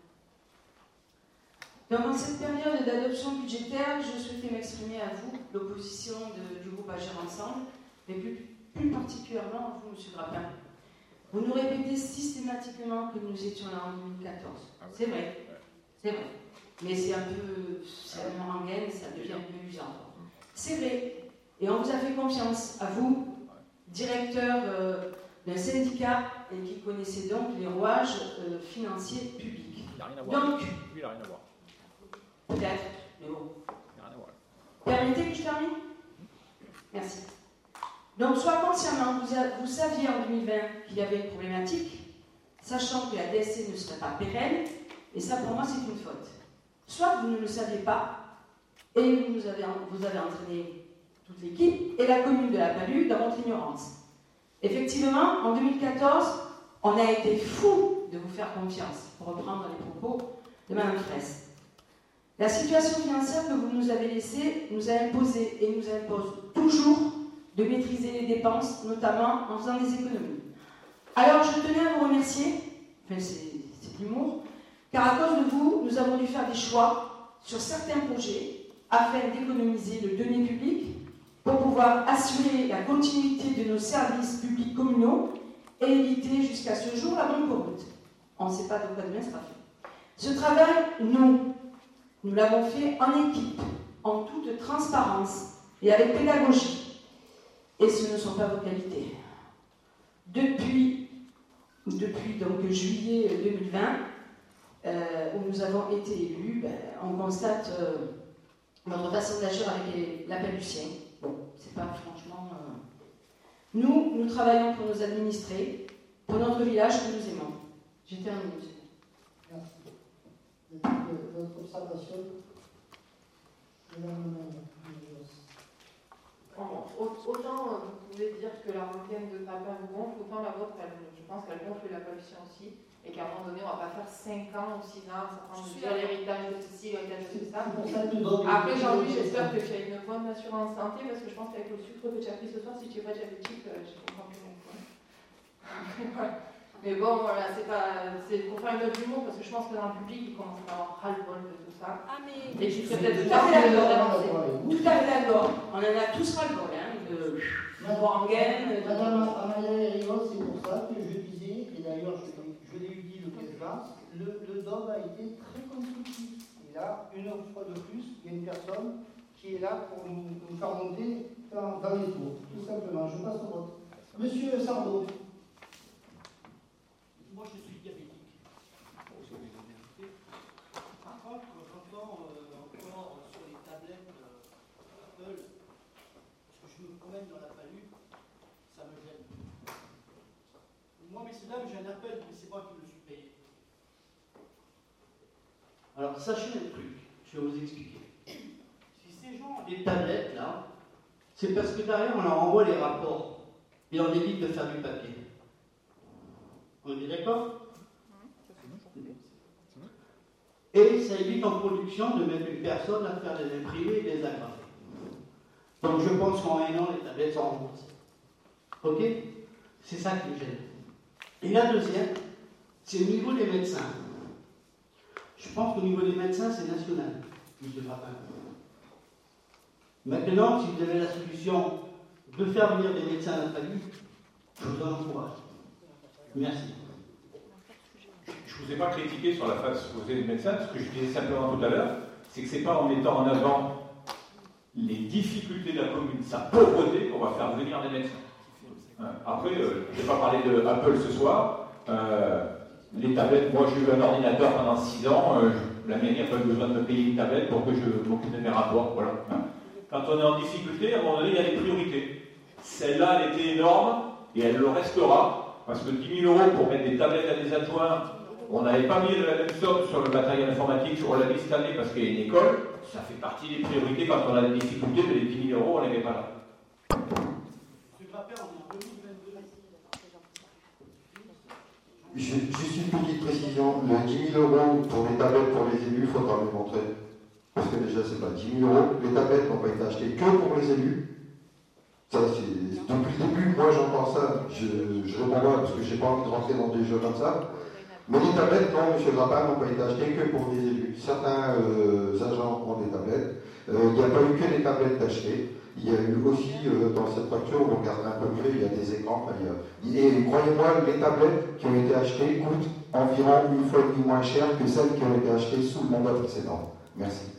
[SPEAKER 2] Donc, en cette période d'adoption budgétaire, je souhaitais m'exprimer à vous, l'opposition du groupe Agir Ensemble, mais plus particulièrement à vous, monsieur Grappin. Vous nous répétez systématiquement que nous étions là en 2014. C'est vrai, c'est vrai. Mais c'est un rengaine, ça devient un peu usant. C'est vrai. Et on vous a fait confiance, à vous, directeur d'un syndicat et qui connaissait donc les rouages financiers publics.
[SPEAKER 6] Il n'a rien à voir.
[SPEAKER 2] Donc,
[SPEAKER 6] Lui, il n'a rien à voir.
[SPEAKER 2] peut-être, mais bon.
[SPEAKER 6] Il n'a rien à voir.
[SPEAKER 2] Permettez que je termine? Merci. Donc, soit consciemment, vous saviez en 2020 qu'il y avait une problématique, sachant que la DSC ne serait pas pérenne, et ça, pour moi, c'est une faute. Soit vous ne le saviez pas, et vous avez entraîné toute l'équipe et la commune de la Palue dans votre ignorance. Effectivement, en 2014, on a été fous de vous faire confiance, pour reprendre les propos de Mme Fraisse. La situation financière que vous nous avez laissée nous a imposé et nous impose toujours de maîtriser les dépenses, notamment en faisant des économies.
[SPEAKER 9] Alors je tenais à vous remercier, enfin c'est de l'humour, car à cause de vous, nous avons dû faire des choix sur certains projets afin d'économiser le denier public pour pouvoir assurer la continuité de nos services publics communaux et éviter jusqu'à ce jour la banque corrupte. On ne sait pas de quoi demain sera fait. Ce travail, nous l'avons fait en équipe, en toute transparence et avec pédagogie. Et ce ne sont pas vos qualités. Depuis donc juillet 2020, où nous avons été élus, on constate notre façon d'agir avec l'appel du sien. Bon, c'est pas franchement... Nous travaillons pour nos administrés, pour notre village que nous aimons. J'ai terminé, monsieur.
[SPEAKER 1] Merci. D'autres observations?
[SPEAKER 3] Autant vous pouvez dire que la rengaine de Papin vous gonfle, autant la vôtre, je pense qu'elle gonfle la pollution aussi, et qu'à un moment donné, on ne va pas faire 5 ans ou 6 ans, ça prend de dire l'héritage de ceci, l'héritage de ça. Après, Jean-Louis, j'espère que tu as une bonne assurance santé, parce que je pense qu'avec le sucre que tu as pris ce soir, si tu n'es pas diabétique, je comprends plus mon point. Mais bon, voilà, c'est pour faire une œuvre d'humour, parce que je pense que dans le public, ils commencent à avoir ras-le-bol de tout ça.
[SPEAKER 2] Ah, mais...
[SPEAKER 3] Et je serais peut-être
[SPEAKER 9] tout à fait d'accord. On en a tous ras-le-bol, de rengaine.
[SPEAKER 1] Madame Amaya Rios, c'est pour ça que je disais, et d'ailleurs je l'ai eu dit le 15 mars, le DOB a été très constructif. Et là, une autre fois de plus, il y a une personne qui est là pour nous faire monter dans les tours, tout simplement. Je passe au vote. Monsieur Sardot.
[SPEAKER 10] Moi, je suis diabétique. Par contre, quand j'entends encore sur les tablettes Apple, parce que je me promène dans la palue, ça me gêne. Moi, messieurs, dames, j'ai un Apple, mais c'est moi qui me suis payé. Alors, sachez un truc, je vais vous expliquer. Si ces gens ont des tablettes, là, c'est parce que derrière, on leur envoie les rapports. Et on évite de faire du papier. On est d'accord? Et ça évite en production de mettre une personne à faire des imprimés et des agrafés. Donc je pense qu'en un an, les tablettes sont remboursées. Ok? C'est ça qui me gêne. Et la deuxième, c'est au niveau des médecins. Je pense qu'au niveau des médecins, c'est national, M. Papin. Maintenant, si vous avez la solution de faire venir des médecins à la famille, je vous en encourage. Merci.
[SPEAKER 5] Je ne vous ai pas critiqué sur la face posée des médecins. Ce que je disais simplement tout à l'heure, c'est que ce n'est pas en mettant en avant les difficultés de la commune, sa pauvreté, qu'on va faire venir des médecins. Après, je n'ai pas parlé de Apple ce soir. Les tablettes, moi j'ai eu un ordinateur pendant 6 ans. La mairie n'a pas eu besoin de me payer une tablette pour que je m'occupe de mes rapports. Voilà. Quand on est en difficulté, à un moment donné, il y a des priorités. Celle-là, elle était énorme et elle le restera. Parce que 10 000 € pour mettre des tablettes à des adjoints, on n'avait pas mis la même somme sur le matériel informatique, on l'a mis cette année parce qu'il y a une école. Ça fait partie des priorités quand on a des difficultés, mais les 10 000 €, on ne les met pas là.
[SPEAKER 11] Juste une petite précision, le 10 000 € pour les tablettes pour les élus, il faudra me montrer. Parce que déjà, c'est pas 10 000 €. Les tablettes n'ont pas été achetées que pour les élus. Ça, c'est depuis le début, moi j'entends ça, je réponds pas parce que j'ai pas envie de rentrer dans des jeux comme ça. Mais les tablettes, non, M. Grappin, n'ont pas été achetées que pour les élus. Certains agents ont des tablettes. Il n'y a pas eu que des tablettes achetées. Il y a eu aussi, dans cette facture, on regarde un peu mieux, il y a des écrans. Et croyez-moi, les tablettes qui ont été achetées coûtent environ une fois et demie moins cher que celles qui ont été achetées sous le mandat précédent. Merci.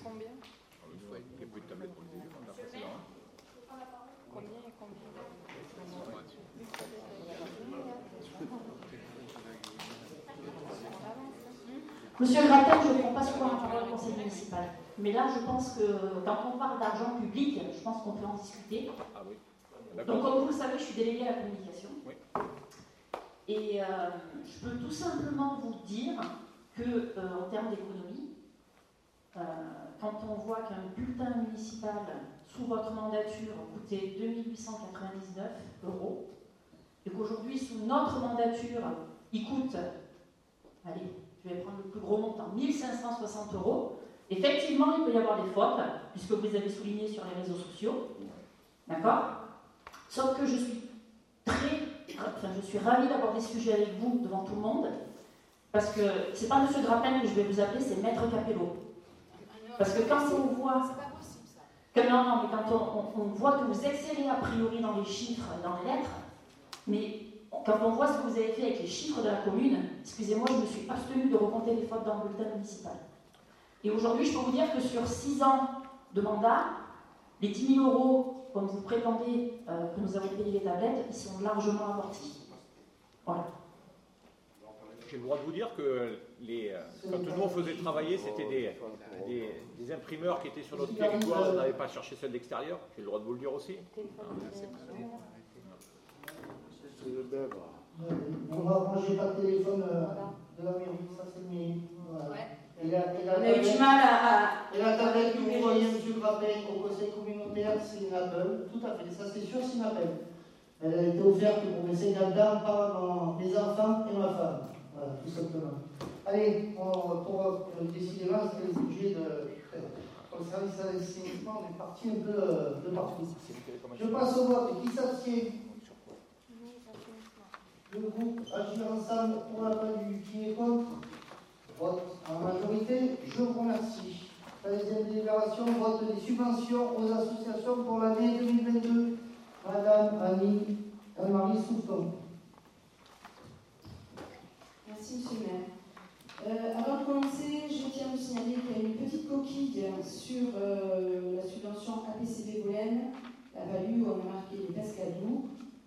[SPEAKER 12] Monsieur Grappin, je ne prends pas souvent la parole au conseil municipal. Mais là, je pense que quand on parle d'argent public, je pense qu'on peut en discuter.
[SPEAKER 6] Ah oui.
[SPEAKER 12] Donc, comme vous le savez, je suis déléguée à la communication. Oui. Et je peux tout simplement vous dire que, en termes d'économie, quand on voit qu'un bulletin municipal sous votre mandature coûtait 2 899 €, et qu'aujourd'hui, sous notre mandature, il coûte, allez, je vais prendre le plus gros montant, 1 560 €. Effectivement, il peut y avoir des fautes, puisque vous les avez soulignées sur les réseaux sociaux. D'accord? Sauf que je suis je suis ravie d'aborder ce sujet avec vous devant tout le monde, parce que c'est pas Monsieur Grappin que je vais vous appeler, c'est Maître Capello. Parce que quand on voit, mais quand on voit que vous excellez a priori dans les chiffres, dans les lettres, mais quand on voit ce que vous avez fait avec les chiffres de la commune, excusez-moi, je me suis abstenue de recompter les fautes dans le bulletin municipal. Et aujourd'hui, je peux vous dire que sur 6 ans de mandat, les 10 000 euros, comme vous prétendez que nous avons payé les tablettes, ils sont largement amortis. Voilà.
[SPEAKER 6] J'ai le droit de vous dire que quand nous on faisait travailler, c'était des imprimeurs qui étaient sur notre territoire, on n'avait pas cherché celles d'extérieur. J'ai le droit de vous le dire aussi.
[SPEAKER 1] Moi, j'ai pas de téléphone de la mairie, ça c'est le mairie. Voilà.
[SPEAKER 9] On a eu du mal à.
[SPEAKER 1] Et la tablette que vous voyez, M. Grappin, au conseil communautaire, c'est une Apple, tout à fait, ça c'est sûr, c'est une Apple. Elle a été offerte pour essayer d'apprendre mes enfants et ma femme. Voilà, tout simplement. Allez, pour décidément, c'était le budget pour le service à l'assainissement, on est parti un peu de partout. Je passe au vote. Qui s'abstient? Le groupe Agir ensemble pour la palue. Qui est contre? Vote en majorité. Je vous remercie. La deuxième délibération, vote des subventions aux associations pour l'année 2022. Madame Anne-Marie Soufflon.
[SPEAKER 2] Merci, Monsieur le maire. Avant de commencer, je tiens à vous signaler qu'il y a une petite coquille sur la subvention APCB Bohème, la value où on a marqué les Pescadous.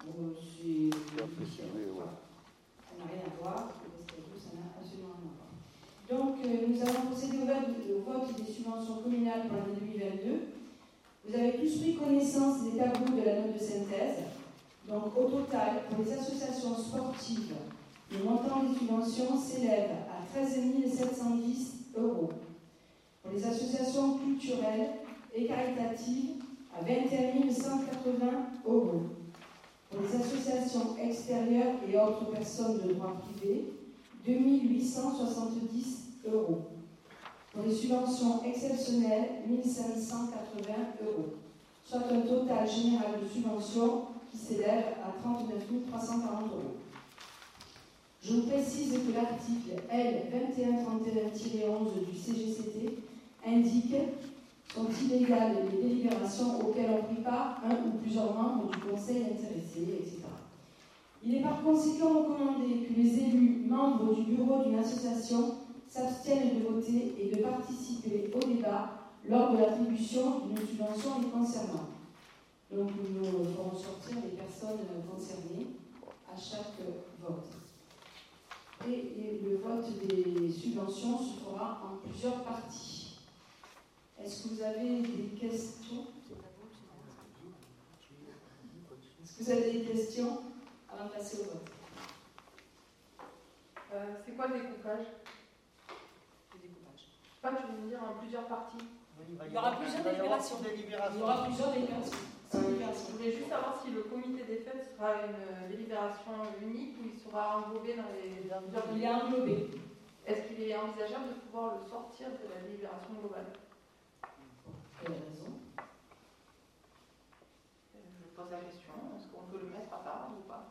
[SPEAKER 2] Ça n'a rien à voir, les Pescadous, ça n'a absolument rien à voir. Donc, nous avons procédé au vote des subventions communales pour l'année 2022. Vous avez tous pris connaissance des tableaux de la note de synthèse. Donc, au total, pour les associations sportives, le montant des subventions s'élève à 13 710 €. Pour les associations culturelles et caritatives, à 21 180 €. Pour les associations extérieures et autres personnes de droit privé, 2 870 €. Pour les subventions exceptionnelles, 1 580 €. Soit un total général de subventions qui s'élève à 39 340 €. Je vous précise que l'article L 2131-11 du CGCT indique sont illégales les délibérations auxquelles ont pris part un ou plusieurs membres du conseil intéressé, etc. Il est par conséquent recommandé que les élus membres du bureau d'une association s'abstiennent de voter et de participer au débat lors de l'attribution d'une subvention les concernant. Donc nous ferons sortir les personnes concernées à chaque vote. Et le vote des subventions se fera en plusieurs parties. Est-ce que vous avez des questions? Est-ce que vous avez des questions avant de passer au vote?
[SPEAKER 3] C'est quoi le découpage? Pas, tu veux me dire en plusieurs parties?
[SPEAKER 9] Il y aura plusieurs délibérations.
[SPEAKER 2] Il y aura plusieurs délibérations.
[SPEAKER 3] Je voulais juste savoir si le comité des fêtes sera une délibération unique ou il sera englobé dans les...
[SPEAKER 2] Il est englobé.
[SPEAKER 3] Est-ce qu'il est envisageable de pouvoir le sortir de la délibération globale?
[SPEAKER 2] Quelle raison?
[SPEAKER 3] Je pose la question. Est-ce qu'on peut le mettre à part ou pas?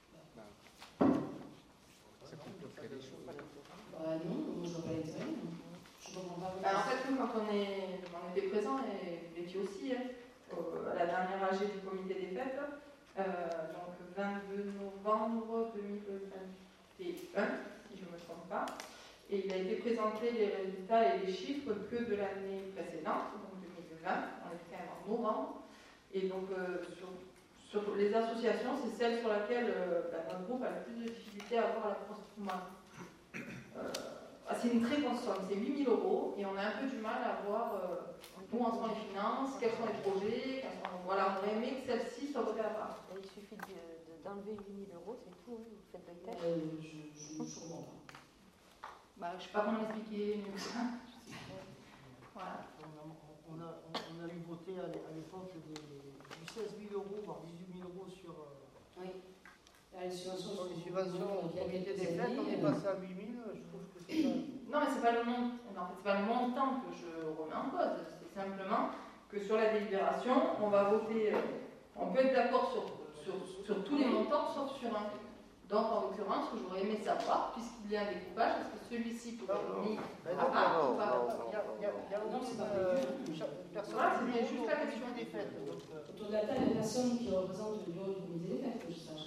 [SPEAKER 2] Non, je ne vois pas l'intérêt.
[SPEAKER 3] En fait, nous, quand on était présents, et vous étiez aussi, à la dernière AG du comité des fêtes, donc 22 novembre 2021, si je ne me trompe pas, et il a été présenté les résultats et les chiffres que de l'année précédente, donc 2020, on était quand même en novembre, et donc sur les associations, c'est celle sur laquelle notre groupe a le plus de difficultés à avoir l'approvisionnement. C'est une très grosse somme, c'est 8 000 € et on a un peu du mal à voir où en sont les finances, quels sont les projets. Voilà, on aurait aimé que celle-ci soit votée à part.
[SPEAKER 13] Il suffit d'enlever 8 000 €, c'est tout, vous faites le test.
[SPEAKER 2] Je ne comprends pas.
[SPEAKER 3] Je ne sais pas comment expliquer mieux que ça. Voilà.
[SPEAKER 10] On a eu voté à l'époque du 16 000 €, voire 18 000 € sur.
[SPEAKER 2] Oui. Les subventions
[SPEAKER 10] au comité des fêtes, on est passé à 8 000, je trouve que c'est pas...
[SPEAKER 3] Non, mais c'est pas le montant que je remets en cause. C'est simplement que sur la délibération, on va voter, on peut être d'accord sur tous les montants sauf sur un. Donc en l'occurrence, ce que j'aurais aimé savoir, puisqu'il y a un découpage, est-ce que celui-ci peut être mis à part ou pas?
[SPEAKER 2] Non, c'est pas prévu.
[SPEAKER 3] Voilà, c'était juste la question.
[SPEAKER 2] Autour de la table, il y a personne qui représente le bureau du comité des fêtes, que je sache.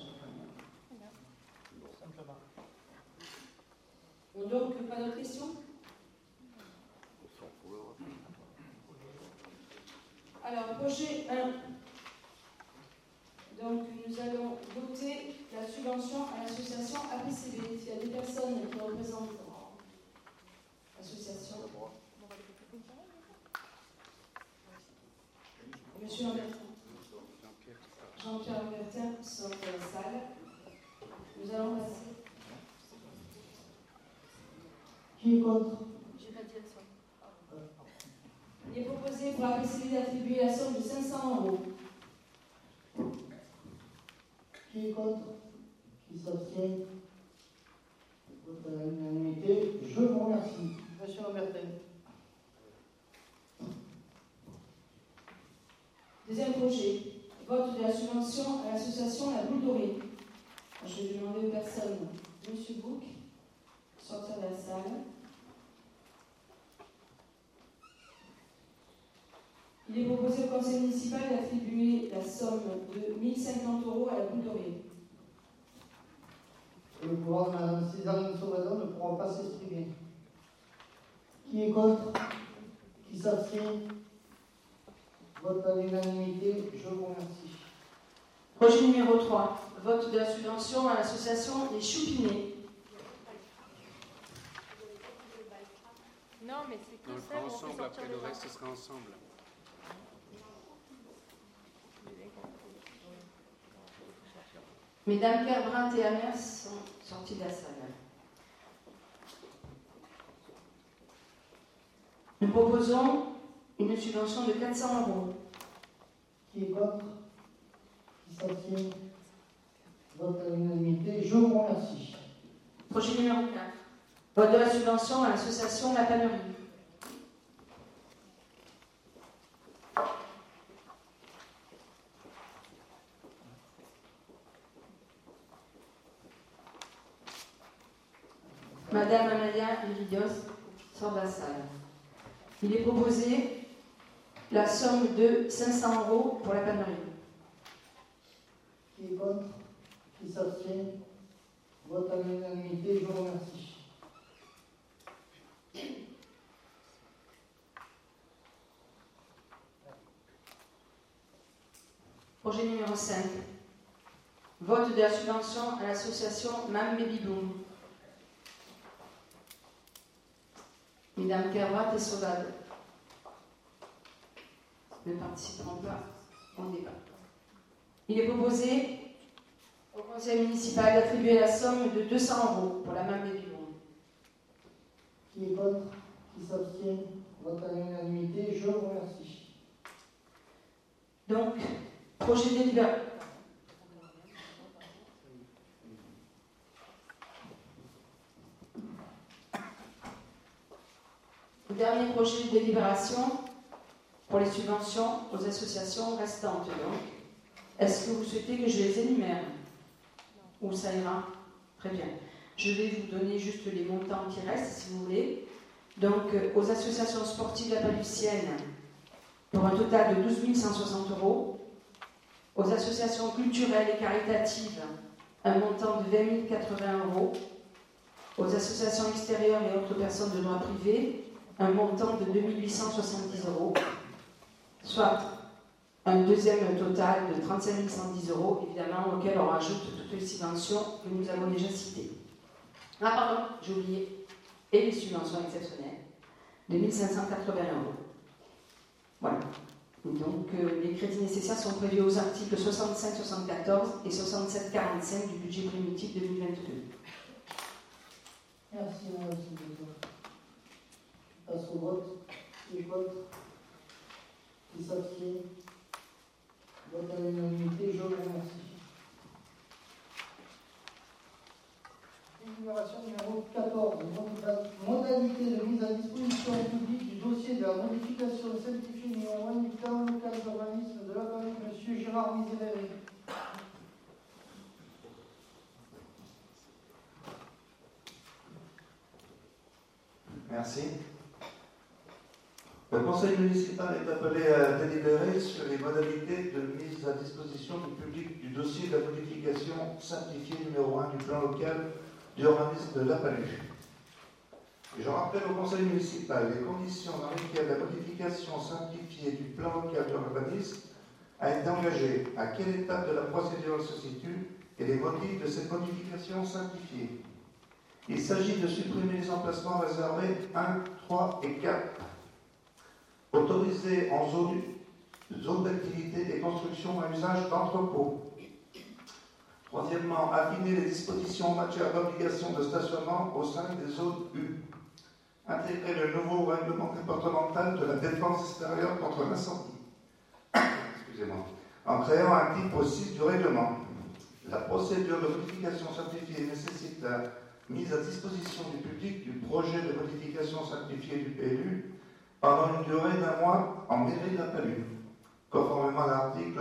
[SPEAKER 2] Donc, pas d'autres questions? Alors, projet 1. Donc, nous allons voter la subvention à l'association APCB. S'il y a des personnes qui représentent l'association. Monsieur Lambertin. Jean-Pierre Lambertin sort de la salle. Nous allons passer.
[SPEAKER 1] Qui est contre?
[SPEAKER 2] Il est proposé pour la PCB d'attribuer la somme de 500 €.
[SPEAKER 1] Qui est contre? Qui s'abstient? Vote à l'unanimité. Je vous remercie. Monsieur Lambertin.
[SPEAKER 2] Deuxième projet, vote de la subvention à l'association La Boule Dorée. Je vais demander aux personnes, Monsieur Bouc, sortir de la salle. Il est proposé au conseil municipal d'attribuer la somme de 1050 € à La Boule Dorée.
[SPEAKER 1] Le pouvoir de Mme Césarine Sauvadon ne pourra pas s'exprimer. Qui est contre? Qui s'abstient? Vote à l'unanimité. Je vous remercie.
[SPEAKER 9] Projet numéro 3. Vote de la subvention à l'association Les Choupinets.
[SPEAKER 13] Non, mais c'est que
[SPEAKER 7] On le
[SPEAKER 13] ça.
[SPEAKER 7] fera ensemble, après le reste, ce sera ensemble.
[SPEAKER 9] Mesdames Kerbrandt et Amers sont sorties de la salle. Nous proposons une subvention de 400 €.
[SPEAKER 1] Qui est contre? Qui s'abstient? Vote à l'unanimité. Je vous remercie.
[SPEAKER 9] Projet numéro 4. Vote de la subvention à l'association La Pannerie. Madame Amalia Iridios sort de la salle. Il est proposé la somme de 500 € pour la pannerie.
[SPEAKER 1] Qui est contre? Qui s'abstient? Vote à l'unanimité. Je vous remercie.
[SPEAKER 9] Projet numéro 5. Vote de la subvention à l'association Mam Baby Boom. Mesdames Kerbrat et Sauvade ne participeront pas au débat. Il est proposé au conseil municipal d'attribuer la somme de 200 € pour la Mam Baby Boom.
[SPEAKER 1] Qui est contre? Qui s'abstient? Vote à l'unanimité. Je vous remercie.
[SPEAKER 9] Donc, projet délibéré. Dernier projet de délibération pour les subventions aux associations restantes. Donc, est-ce que vous souhaitez que je les énumère? Ou ça ira? Très bien. Je vais vous donner juste les montants qui restent, si vous voulez. Donc, aux associations sportives lapaluciennes, pour un total de 12 160 €. Aux associations culturelles et caritatives, un montant de 20 080 €. Aux associations extérieures et autres personnes de droit privé, un montant de 2 870 €, soit un deuxième total de 35 110 €, évidemment, auquel on rajoute toutes les subventions que nous avons déjà citées. Ah pardon, j'ai oublié, et les subventions exceptionnelles, de 1 580 €. Voilà. Donc, les crédits nécessaires sont prévus aux articles 65-74 et 67-45 du budget primitif 2022.
[SPEAKER 1] Merci, Madame la Secrétaire. Passe au vote. Qui est contre? Qui s'abstient? Vote à l'unanimité. Je vous remercie. Délibération numéro 14. Modalité de mise à disposition publique du dossier de la modification simplifiée numéro 1 du plan local d'urbanisme de la commune, M. Gérard Miserere.
[SPEAKER 14] Merci. Le conseil municipal est appelé à délibérer sur les modalités de mise à disposition du public du dossier de la modification simplifiée numéro 1 du plan local d'urbanisme de La Palue. Je rappelle au conseil municipal les conditions dans lesquelles la modification simplifiée du plan local d'urbanisme a été engagée, à quelle étape de la procédure elle se situe et les motifs de cette modification simplifiée. Il s'agit de supprimer les emplacements réservés 1, 3 et 4. Autoriser en zone d'activité des constructions à usage d'entrepôt. Troisièmement, affiner les dispositions en matière d'obligation de stationnement au sein des zones U. Intégrer le nouveau règlement départemental de la défense extérieure contre l'incendie. Excusez-moi. En créant un titre 6 du règlement. La procédure de modification simplifiée nécessite la mise à disposition du public du projet de modification simplifiée du PLU pendant une durée d'1 mois en mairie de La Palue, conformément à l'article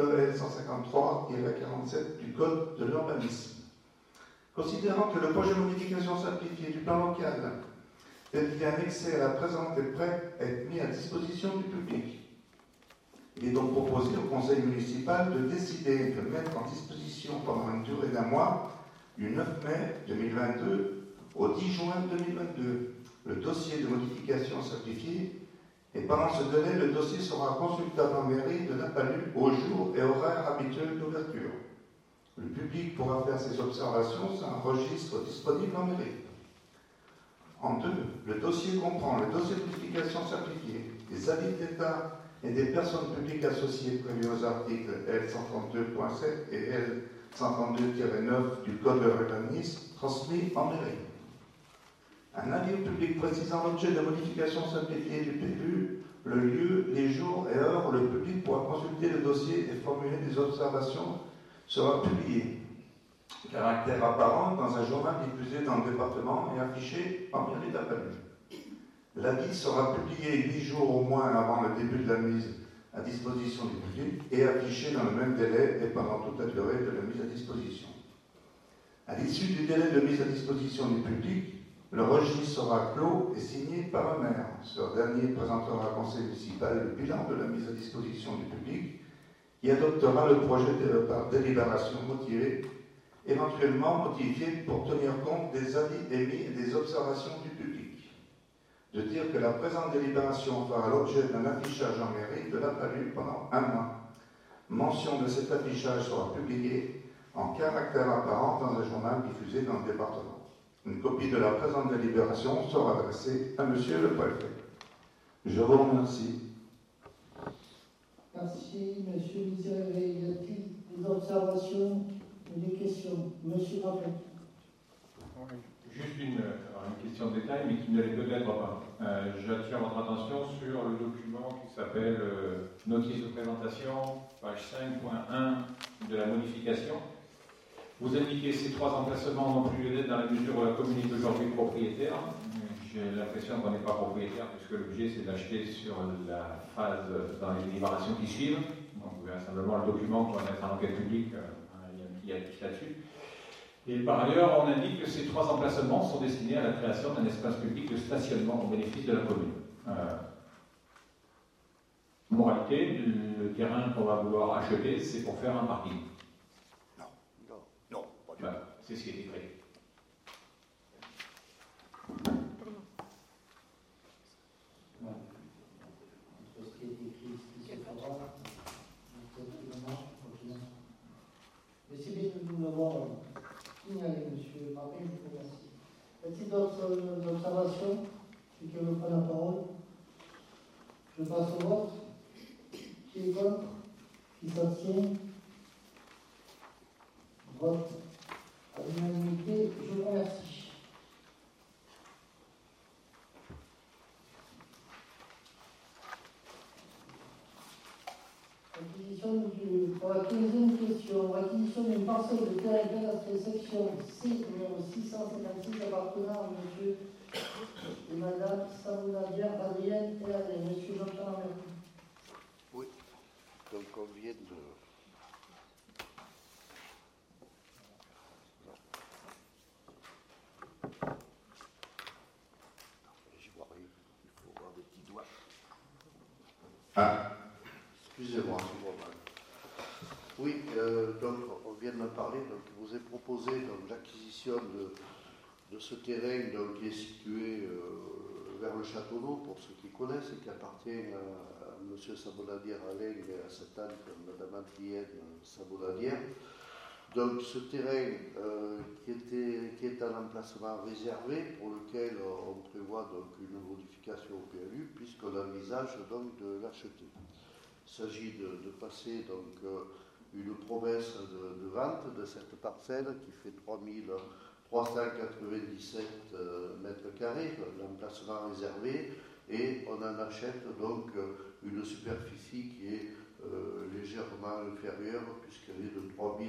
[SPEAKER 14] L153-47 du Code de l'urbanisme. Considérant que le projet de modification simplifiée du plan local tel qu'il est annexé à la présente est prêt à être mis à disposition du public, il est donc proposé au conseil municipal de décider de mettre en disposition pendant une durée d'1 mois, du 9 mai 2022 au 10 juin 2022, le dossier de modification simplifiée. Et pendant ce délai, le dossier sera consultable en mairie de La Palue au jour et horaire habituel d'ouverture. Le public pourra faire ses observations sur un registre disponible en mairie. En 2, le dossier comprend le dossier de modification simplifiée, les avis d'État et des personnes publiques associées prévues aux articles L132.7 et L132-9 du Code de l'urbanisme transmis en mairie. Un avis au public précisant l'objet de modification simplifiée du PLU, le lieu, les jours et heures où le public pourra consulter le dossier et formuler des observations sera publié. Caractère apparent dans un journal diffusé dans le département et affiché en mairie de La Palue. L'avis sera publié 8 jours au moins avant le début de la mise à disposition du public et affiché dans le même délai et pendant toute la durée de la mise à disposition. À l'issue du délai de mise à disposition du public, le registre sera clos et signé par le maire. Ce dernier présentera au conseil municipal le bilan de la mise à disposition du public et adoptera le projet par délibération motivée, éventuellement modifié pour tenir compte des avis émis et des observations du public. De dire que la présente délibération fera l'objet d'un affichage en mairie de La Palue pendant 1 mois. Mention de cet affichage sera publiée en caractère apparent dans un journal diffusé dans le département. Une copie de la présente délibération sera adressée à Monsieur le Préfet. Je vous remercie.
[SPEAKER 1] Merci, Monsieur Miservé. Y a-t-il des observations ou des questions? Monsieur Rappel.
[SPEAKER 5] Juste une question de détail, mais qui ne l'est peut-être pas. J'attire votre attention sur le document qui s'appelle Notice de présentation, page 5.1 de la modification. Vous indiquez ces 3 emplacements n'ont plus lieu d'être dans la mesure où la commune est aujourd'hui propriétaire. J'ai l'impression qu'on n'est pas propriétaire puisque l'objet c'est d'acheter sur la phase dans les délibérations qui suivent. Donc vous verrez simplement le document qu'on va mettre en enquête publique, il y a tout là-dessus. Et par ailleurs, on indique que ces 3 emplacements sont destinés à la création d'un espace public de stationnement au bénéfice de la commune. Moralité, le terrain qu'on va vouloir acheter, c'est pour faire un parking. C'est ce qui est écrit.
[SPEAKER 1] Entre ce qui est écrit et ce qui se fera, mais c'est bien de nous l'avoir signalé, Monsieur Rappel, je vous remercie. Y a-t-il d'autres observations? Qui veut prendre la parole? Je passe au vote. Qui est contre? Qui s'abstient? Vote à l'unanimité, je vous remercie. Pour la 15e question, l'acquisition d'une parcelle de terrain cadastrée section C numéro 656 appartenant à M. et Mme Samounadière Adrienne et à M. Jean-Pierre Lamercou.
[SPEAKER 8] Oui, donc on vient de... J'y vois rien. Oui, donc on vient de me parler, donc il vous est proposé l'acquisition de ce terrain donc, qui est situé vers le château d'eau, pour ceux qui connaissent, et qui appartient à M. Sabonadière-Alain et à sa tante, Mme Antienne Sabonadière. Donc ce terrain qui est un emplacement réservé pour lequel on prévoit donc une modification au PLU puisqu'on envisage donc de l'acheter. Il s'agit de passer donc une promesse de vente de cette parcelle qui fait 3397 mètres carrés, l'emplacement réservé, et on en achète donc une superficie qui est légèrement inférieure puisqu'elle est de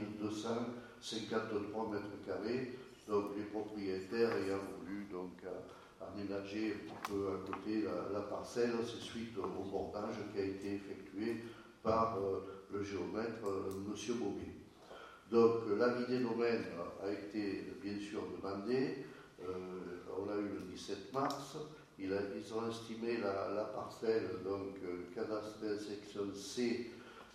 [SPEAKER 8] 3253 mètres carrés. Donc les propriétaires ayant voulu donc aménager un petit peu à côté la parcelle, c'est suite au bordage qui a été effectué par le géomètre M. Bobet. Donc l'avis des domaines a été bien sûr demandé, on l'a eu le 17 mars. Ils ont estimé la parcelle, donc cadastrale section C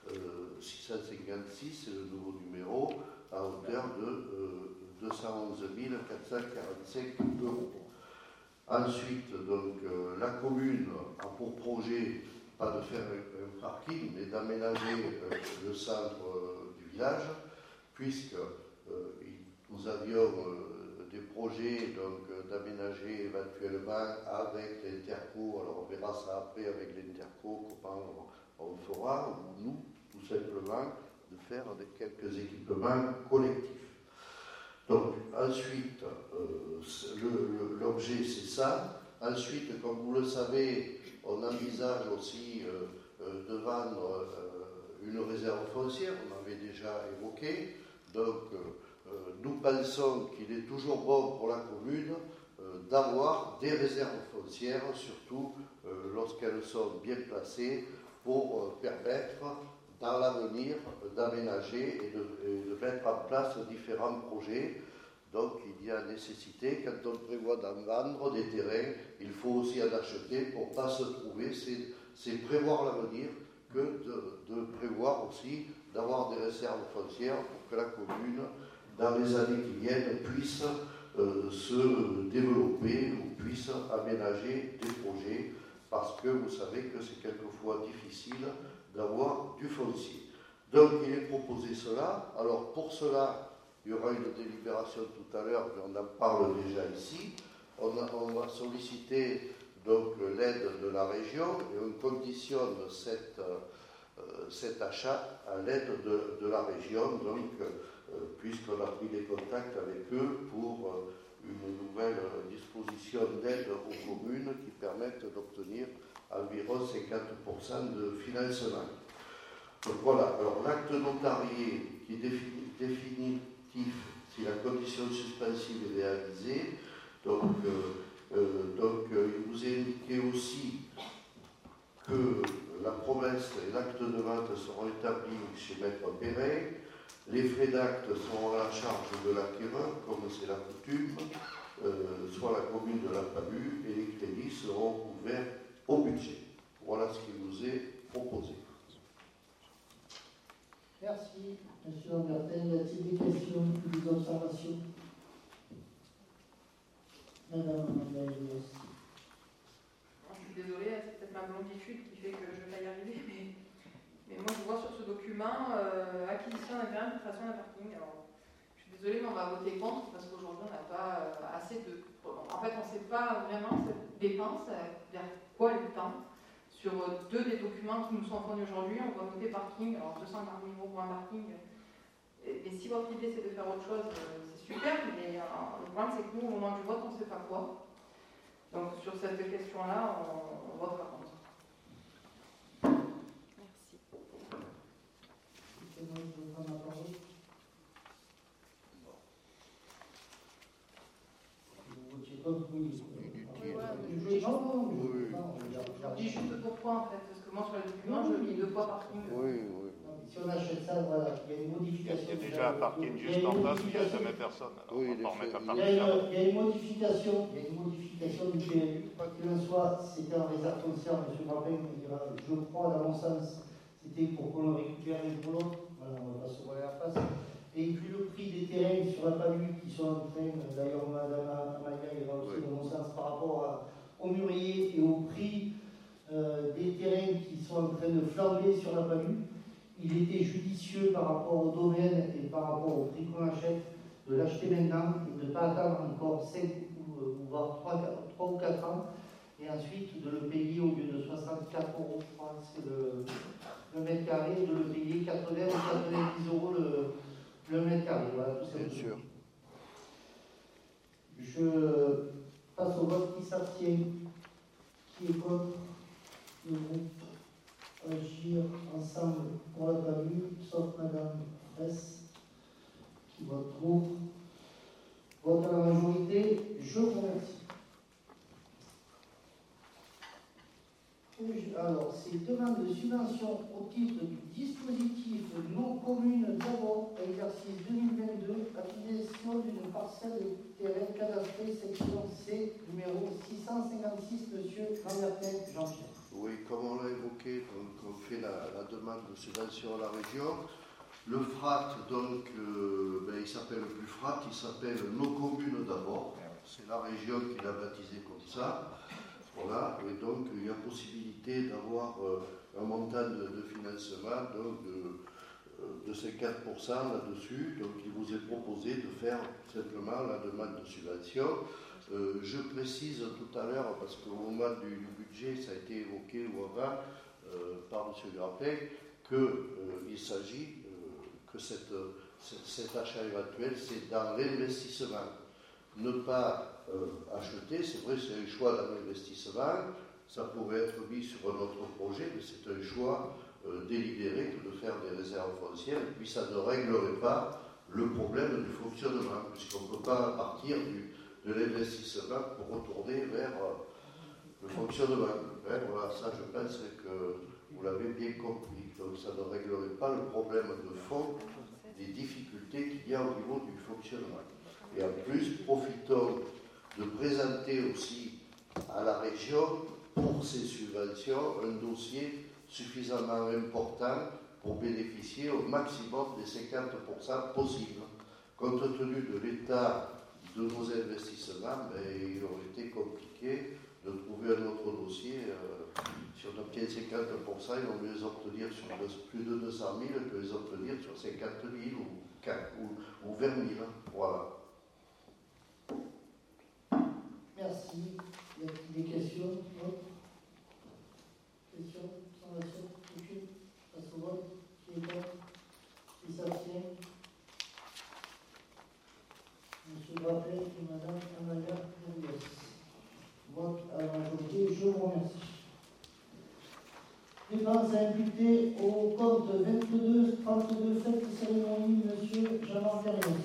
[SPEAKER 8] 656, c'est le nouveau numéro, à hauteur de 211 445 euros. Ensuite, donc, la commune a pour projet, pas de faire un parking, mais d'aménager le centre du village, puisque nous avions des projets d'aménager éventuellement avec l'Interco. Alors on verra ça après avec l'Interco, comment on fera, ou nous, tout simplement, de faire quelques équipements collectifs. Donc ensuite, l'objet c'est ça. Ensuite, comme vous le savez, on envisage aussi de vendre une réserve foncière, on avait déjà évoqué. Donc nous pensons qu'il est toujours bon pour la commune d'avoir des réserves foncières, surtout lorsqu'elles sont bien placées, pour permettre dans l'avenir d'aménager et de mettre en place différents projets. Donc il y a nécessité, quand on prévoit d'en vendre des terrains, il faut aussi en acheter pour ne pas se trouver, c'est prévoir l'avenir que de prévoir aussi d'avoir des réserves foncières pour que la commune, dans les années qui viennent, puisse se développer ou puisse aménager des projets, parce que vous savez que c'est quelquefois difficile d'avoir du foncier. Donc il est proposé cela. Alors pour cela, il y aura une délibération tout à l'heure, mais on en parle déjà ici. On va solliciter donc l'aide de la région et on conditionne cet achat à l'aide de la région, donc puisqu'on a pris des contacts avec eux pour une nouvelle disposition d'aide aux communes qui permettent d'obtenir environ 50% de financement. Donc voilà, alors l'acte notarié qui est définitif si la condition suspensive est réalisée, donc il vous est indiqué aussi que la promesse et l'acte de vente seront établis chez Maître Perret. Les frais d'acte seront à la charge de l'acquéreur, comme c'est la coutume, soit la commune de la Palue, et les crédits seront ouverts au budget. Voilà ce qui nous est proposé.
[SPEAKER 1] Merci, M. Lambertin. Y a-t-il des questions ou des observations? Madame Amadeus.
[SPEAKER 3] Je suis désolée, c'est peut-être ma blonditude qui fait que je ne vais pas y arriver, mais moi je vois sur ce document acquisition d'un terrain de création d'un parking. Alors, je suis désolée, mais on va voter contre parce qu'aujourd'hui on n'a pas assez de. En fait, on ne sait pas vraiment cette dépense, vers quoi elle tend. Sur deux des documents qui nous sont fournis aujourd'hui, on voit voter parking, alors 240 000 € pour un parking. Et si votre idée c'est de faire autre chose, c'est super, mais le problème c'est que nous, au moment du vote, on ne sait pas quoi. Donc sur cette question-là, on votera contre.
[SPEAKER 13] Merci.
[SPEAKER 3] Je dis juste pourquoi en fait, parce que moi sur le document, je lis 2 fois parking.
[SPEAKER 8] Oui.
[SPEAKER 1] Si on achète ça, voilà, il y a une modification.
[SPEAKER 5] Il y a déjà un parking juste en face où il n'y a jamais personne. Alors
[SPEAKER 8] Oui,
[SPEAKER 5] on va pas remettre un
[SPEAKER 1] Il
[SPEAKER 5] parking
[SPEAKER 1] y
[SPEAKER 5] là.
[SPEAKER 1] a une modification du PLU. Quoi qu'il en soit, c'était en réserve foncière, M. Marpin me dira, je crois, dans mon sens, c'était pour qu'on le récupère et pour l'autre. Voilà, on va pas se voiler la face. Et vu le prix des terrains sur la Palue qui sont en train, d'ailleurs Madame Amalia ira aussi dans mon sens par rapport aux mûriers et au prix des terrains qui sont en train de flamber sur la Palue, il était judicieux par rapport au domaine et par rapport au prix qu'on achète de l'acheter maintenant et de ne pas attendre encore 5 ou voire 3 ou 4 ans et ensuite de le payer au lieu de 64 €, je crois, c'est le mètre carré, de le payer 80 ou 90 € le mètre carré. Voilà, tout simplement.
[SPEAKER 8] Bien sûr.
[SPEAKER 1] Je passe au vote qui s'abstient, qui est contre le groupe Agir ensemble pour la Palue, sauf Madame Fraisse qui vote contre. Vote à la majorité, je vous remercie. Alors, c'est demande de subvention au titre du dispositif non commune d'abord, exercice 2022, acquisition d'une parcelle de terrain cadastrée, section C, numéro 656, monsieur Lambertin Jean-Pierre.
[SPEAKER 8] Oui, comme on l'a évoqué, donc on fait la demande de subvention à la région. Le FRAT, donc, il s'appelle plus FRAT, il s'appelle Nos communes d'abord. C'est la région qui l'a baptisé comme ça. Voilà, et donc il y a possibilité d'avoir un montant de financement donc de 54% là-dessus. Donc il vous est proposé de faire simplement la demande de subvention. Je précise tout à l'heure, parce qu'au moment du budget, ça a été évoqué ou avant par M. Grappin, qu'il s'agit que cet achat éventuel, c'est dans l'investissement. Ne pas acheter, c'est vrai, c'est un choix dans l'investissement, ça pourrait être mis sur un autre projet, mais c'est un choix délibéré que de faire des réserves foncières, et puis ça ne réglerait pas le problème du fonctionnement, puisqu'on ne peut pas partir de l'investissement pour retourner vers le fonctionnement. Hein, voilà, ça je pense que vous l'avez bien compris, donc ça ne réglerait pas le problème de fond des difficultés qu'il y a au niveau du fonctionnement. Et en plus, profitons de présenter aussi à la région, pour ces subventions, un dossier suffisamment important pour bénéficier au maximum des 50% possibles. Compte tenu de l'état de nos investissements, il aurait été compliqué de trouver un autre dossier. Si on obtient 50%, ils vont mieux les obtenir sur plus de 200 000 que les obtenir sur 50 000 ou 20 000. Voilà.
[SPEAKER 1] Merci. Y a-t-il des questions? Questions? Observations? Aucune? Passe au vote. Qui est contre? Qui s'abstient? Monsieur Grappin et Madame Amalia Duriez. Vote à la majorité. Je vous remercie. Dépenses à imputer au compte 22-32 fêtes et cérémonies, Monsieur Jean-Marc Vernet.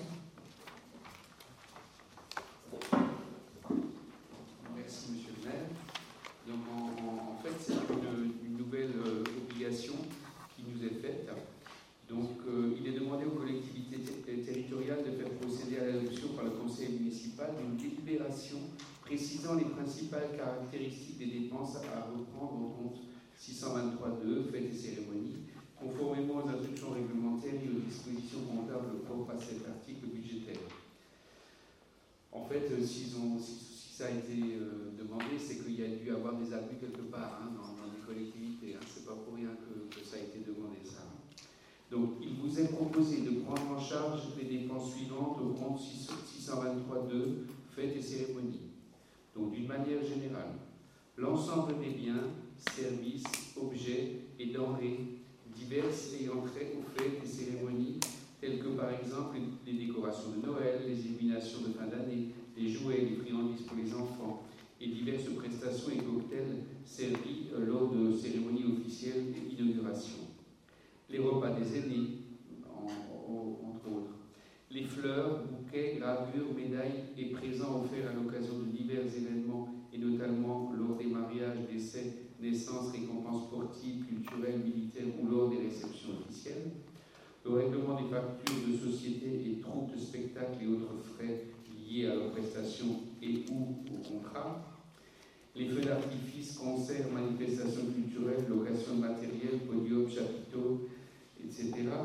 [SPEAKER 4] Merci, Monsieur le maire. Donc, en fait, c'est une nouvelle obligation qui nous est faite. Donc, il est demandé aux collectivités territoriales de faire procéder à l'adoption par le conseil municipal d'une délibération précisant les principales caractéristiques des dépenses à reprendre en compte 623.2, fêtes et cérémonies, conformément aux instructions réglementaires et aux dispositions comptables propres à cet article budgétaire. En fait, si ça a été demandé, c'est qu'il y a dû avoir des abus quelque part dans les collectivités. C'est pas pour rien que ça a été demandé, ça. Donc, il vous est proposé de prendre en charge les dépenses suivantes au compte 623.2, fêtes et cérémonies. Donc, d'une manière générale, l'ensemble des biens, services, objets et denrées diverses ayant trait aux fêtes et cérémonies, telles que par exemple les décorations de Noël, les illuminations de fin d'année, les jouets, les friandises pour les enfants et diverses prestations et cocktails servis lors de cérémonies officielles et d'inauguration. Les repas des aînés, entre autres. Les fleurs, bouquets, gravures, médailles et présents offerts à l'occasion de divers événements et notamment lors des mariages, décès, naissances, récompenses sportives, culturelles, militaires ou lors des réceptions officielles. Le règlement des factures de société et troupes de spectacles et autres frais liés à leurs prestations et ou au contrat. Les feux d'artifice, concerts, manifestations culturelles, location de matériel, podiums, chapiteaux, etc.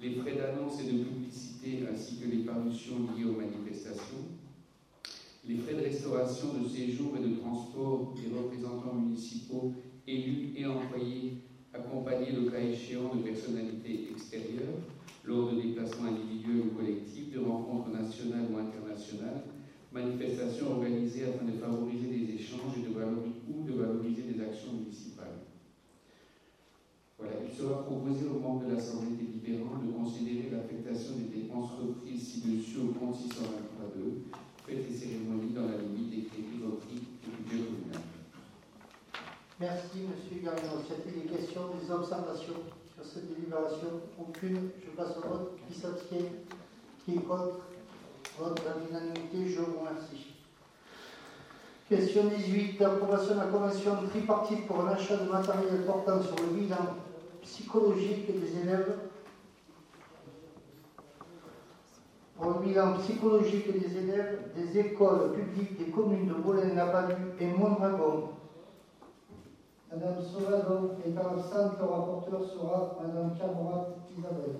[SPEAKER 4] les frais d'annonce et de publicité ainsi que les parutions liées aux manifestations, les frais de restauration, de séjour et de transport des représentants municipaux, élus et employés, accompagnés le cas échéant de personnalités extérieures, lors de déplacements individuels ou collectifs, de rencontres nationales ou internationales, manifestations organisées afin de favoriser des échanges et de valoriser des actions municipales. Voilà, il sera proposé aux membres de l'Assemblée délibérante de considérer l'affectation des dépenses reprises ci-dessus au compte 623.2, fêtes et cérémonies dans la limite des crédits repris du budget communal.
[SPEAKER 1] Merci, M. Garino. Y a-t-il des questions, des observations sur cette délibération? Aucune. Je passe au vote. Qui s'abstient? Qui est contre? Vote à l'unanimité. Je vous remercie. Question 18. Approbation de la convention tripartite pour un achat de matériel portant sur le bilan psychologique des élèves. Pour le bilan psychologique des élèves des écoles publiques des communes de Bollène-la-Balue et Mondragon. Madame Sauvagon étant absente, le rapporteur sera Madame Camorat Isabelle.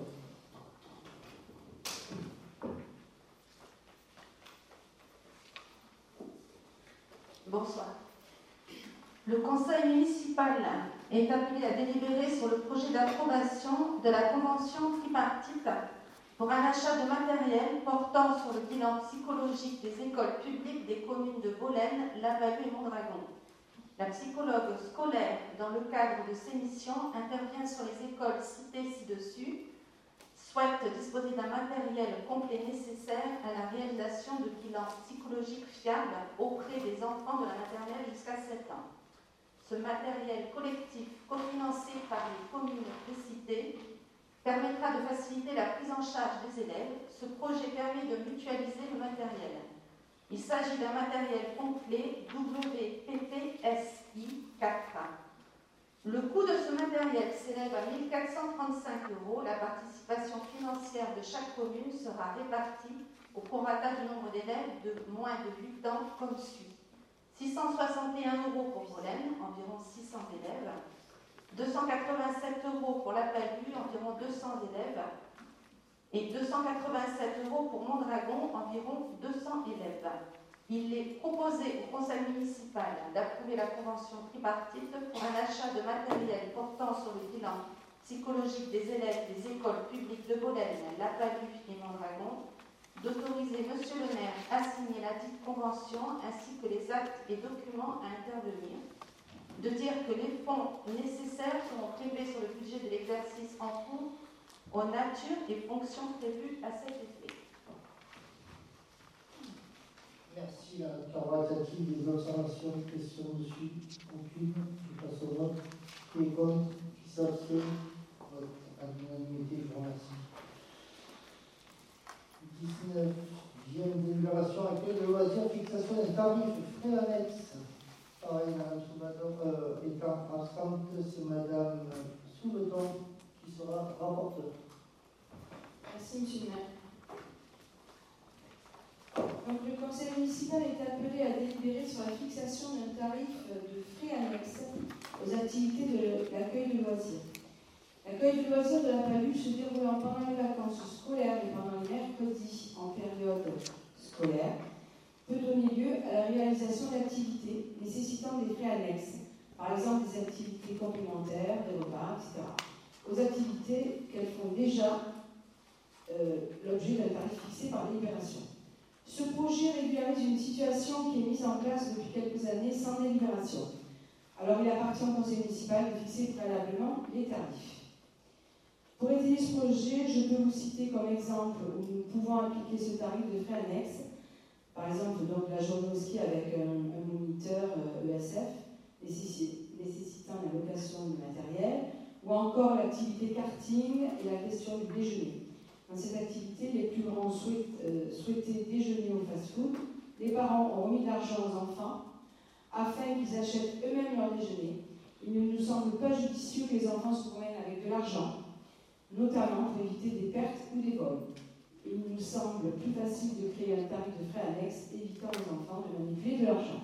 [SPEAKER 15] Bonsoir. Le conseil municipal est appelé à délibérer sur le projet d'approbation de la convention tripartite pour un achat de matériel portant sur le bilan psychologique des écoles publiques des communes de Bollène, La Balue et Mondragon. La psychologue scolaire, dans le cadre de ses missions, intervient sur les écoles citées ci-dessus, souhaite disposer d'un matériel complet nécessaire à la réalisation de bilans psychologiques fiables auprès des enfants de la maternelle jusqu'à 7 ans. Ce matériel collectif, cofinancé par les communes précitées, permettra de faciliter la prise en charge des élèves. Ce projet permet de mutualiser le matériel. Il s'agit d'un matériel complet WPPSI 4A. Le coût de ce matériel s'élève à 1 435 €. La participation financière de chaque commune sera répartie au prorata du nombre d'élèves de moins de 8 ans comme suit. 661 € pour Bollène, environ 600 élèves. 287 € pour La Balue, environ 200 élèves. Et 287 € pour Mondragon, environ 200 élèves. Il est proposé au conseil municipal d'approuver la convention tripartite pour un achat de matériel portant sur le bilan psychologique des élèves des écoles publiques de Bollène, La Balue et Mondragon, d'autoriser M. le maire à signer la dite convention ainsi que les actes et documents à intervenir, de dire que les fonds nécessaires seront prélevés sur le budget de l'exercice en cours aux natures et fonctions prévues à cet effet.
[SPEAKER 1] Merci. La parole est-il des observations, des questions dessus? Aucune. Je passe au vote. Qui est contre? Qui s'abstient? Vote à l'unanimité. Je vous remercie. 19e délibération accueil de loisirs, fixation des tarifs frais annexes. Pareil, Mme Soubadan étant absente, c'est Mme Soubadan qui sera rapporteur.
[SPEAKER 2] Merci, M. le maire. Donc, le conseil municipal est appelé à délibérer sur la fixation d'un tarif de frais annexes aux activités de l'accueil de loisirs. L'accueil de loisirs de La Balue se déroulant pendant les vacances scolaires et pendant les mercredis en période scolaire peut donner lieu à la réalisation d'activités nécessitant des frais annexes, par exemple des activités complémentaires, des repas, etc., aux activités qu'elles font déjà l'objet d'un tarif fixé par délibération. Ce projet régularise une situation qui est mise en place depuis quelques années sans délibération. Alors il appartient au conseil municipal de fixer préalablement les tarifs. Pour étayer ce projet, je peux vous citer comme exemple où nous pouvons appliquer ce tarif de frais annexes. Par exemple, donc, la journée au ski avec un moniteur ESF nécessitant la location de matériel, ou encore l'activité karting et la question du déjeuner. Dans cette activité, les plus grands souhaitaient déjeuner au fast-food. Les parents ont remis de l'argent aux enfants afin qu'ils achètent eux-mêmes leur déjeuner. Il ne nous semble pas judicieux que les enfants se promènent avec de l'argent, notamment pour éviter des pertes ou des vols. Il nous semble plus facile de créer un tarif de frais annexe évitant aux enfants de manipuler de l'argent.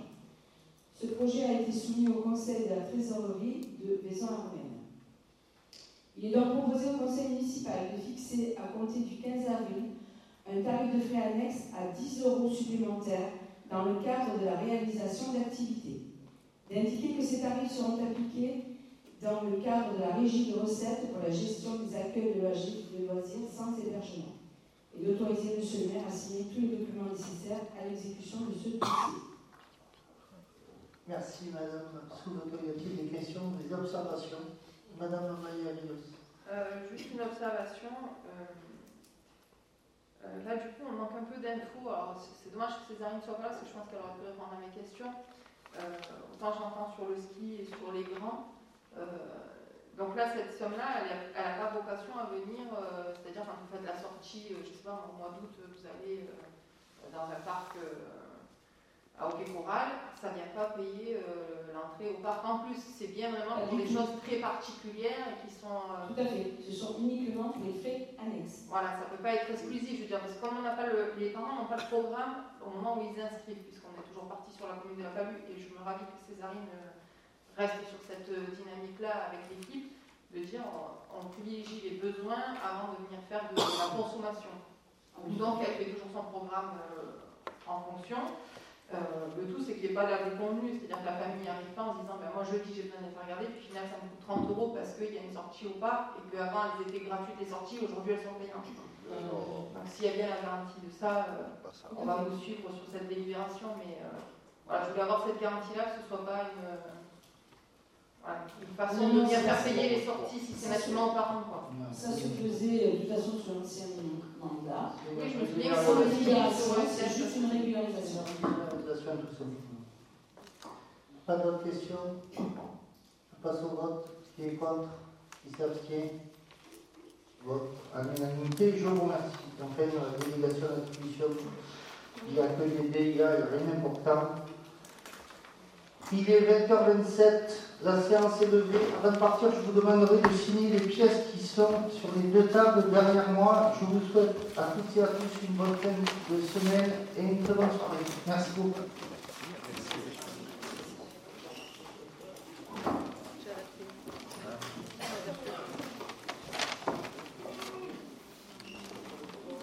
[SPEAKER 2] Ce projet a été soumis au conseil de la trésorerie de Vaison-la-Romaine. Il est donc proposé au conseil municipal de fixer, à compter du 15 avril, un tarif de frais annexe à 10 € supplémentaires dans le cadre de la réalisation d'activités. D'indiquer que ces tarifs seront appliqués dans le cadre de la régie de recettes pour la gestion des accueils de loisirs sans hébergement. Et d'autoriser M. le maire à signer tous les documents nécessaires à l'exécution de ce dossier.
[SPEAKER 1] Merci Madame Souloto. Y a-t-il des questions, des observations? Madame Maillarios.
[SPEAKER 3] Juste une observation. Là, du coup, on manque un peu d'infos. Alors, c'est dommage que Césarine soit pas là, parce que je pense qu'elle aurait pu répondre à mes questions. Autant j'entends sur le ski et sur les grands. Donc là, cette somme-là, elle n'a pas vocation à venir, c'est-à-dire quand vous faites la sortie, je ne sais pas, au mois d'août, vous allez dans un parc à Hockey Coral, ça ne vient pas payer l'entrée au parc. En plus, c'est bien vraiment pour des choses très particulières et qui sont...
[SPEAKER 2] Tout à fait, ce sont uniquement pour les frais annexes.
[SPEAKER 3] Voilà, ça ne peut pas être exclusif, je veux dire, parce que comme on n'a pas les parents n'ont pas le programme au moment où ils inscrivent, puisqu'on est toujours parti sur la commune de la Palue, et je me ravis que Césarine reste sur cette dynamique-là avec l'équipe, de dire on privilégie les besoins avant de venir faire de la consommation. Donc elle fait toujours son programme en fonction. Le tout, c'est qu'il n'y ait pas la déconvenue, c'est-à-dire que la famille n'arrive pas en se disant ben, moi jeudi j'ai besoin de les faire regarder, puis finalement ça me coûte 30 € parce qu'il y a une sortie au parc et qu'avant elles étaient gratuites les sorties, aujourd'hui elles sont payantes. Donc s'il y a bien la garantie de ça, on va vous suivre sur cette délibération, mais voilà, je voulais avoir cette garantie-là, que ce ne soit pas une façon de venir faire payer les sorties systématiquement aux parents. Quoi.
[SPEAKER 2] Ça se faisait de toute façon sur l'ancien mandat.
[SPEAKER 3] Oui, je me souviens
[SPEAKER 2] que
[SPEAKER 3] sur le
[SPEAKER 2] c'est juste une régularisation.
[SPEAKER 1] Pas d'autres questions? Je passe au vote. Qui est contre? Qui s'abstient? Vote à l'unanimité. Je vous remercie. Enfin, la délégation d'attribution, il n'y a que des dégâts, il n'y a rien d'important. Il est 20h27, la séance est levée. Avant de partir, je vous demanderai de signer les pièces qui sont sur les deux tables derrière moi. Je vous souhaite à toutes et à tous une bonne fin de semaine et une très bonne soirée. Merci beaucoup.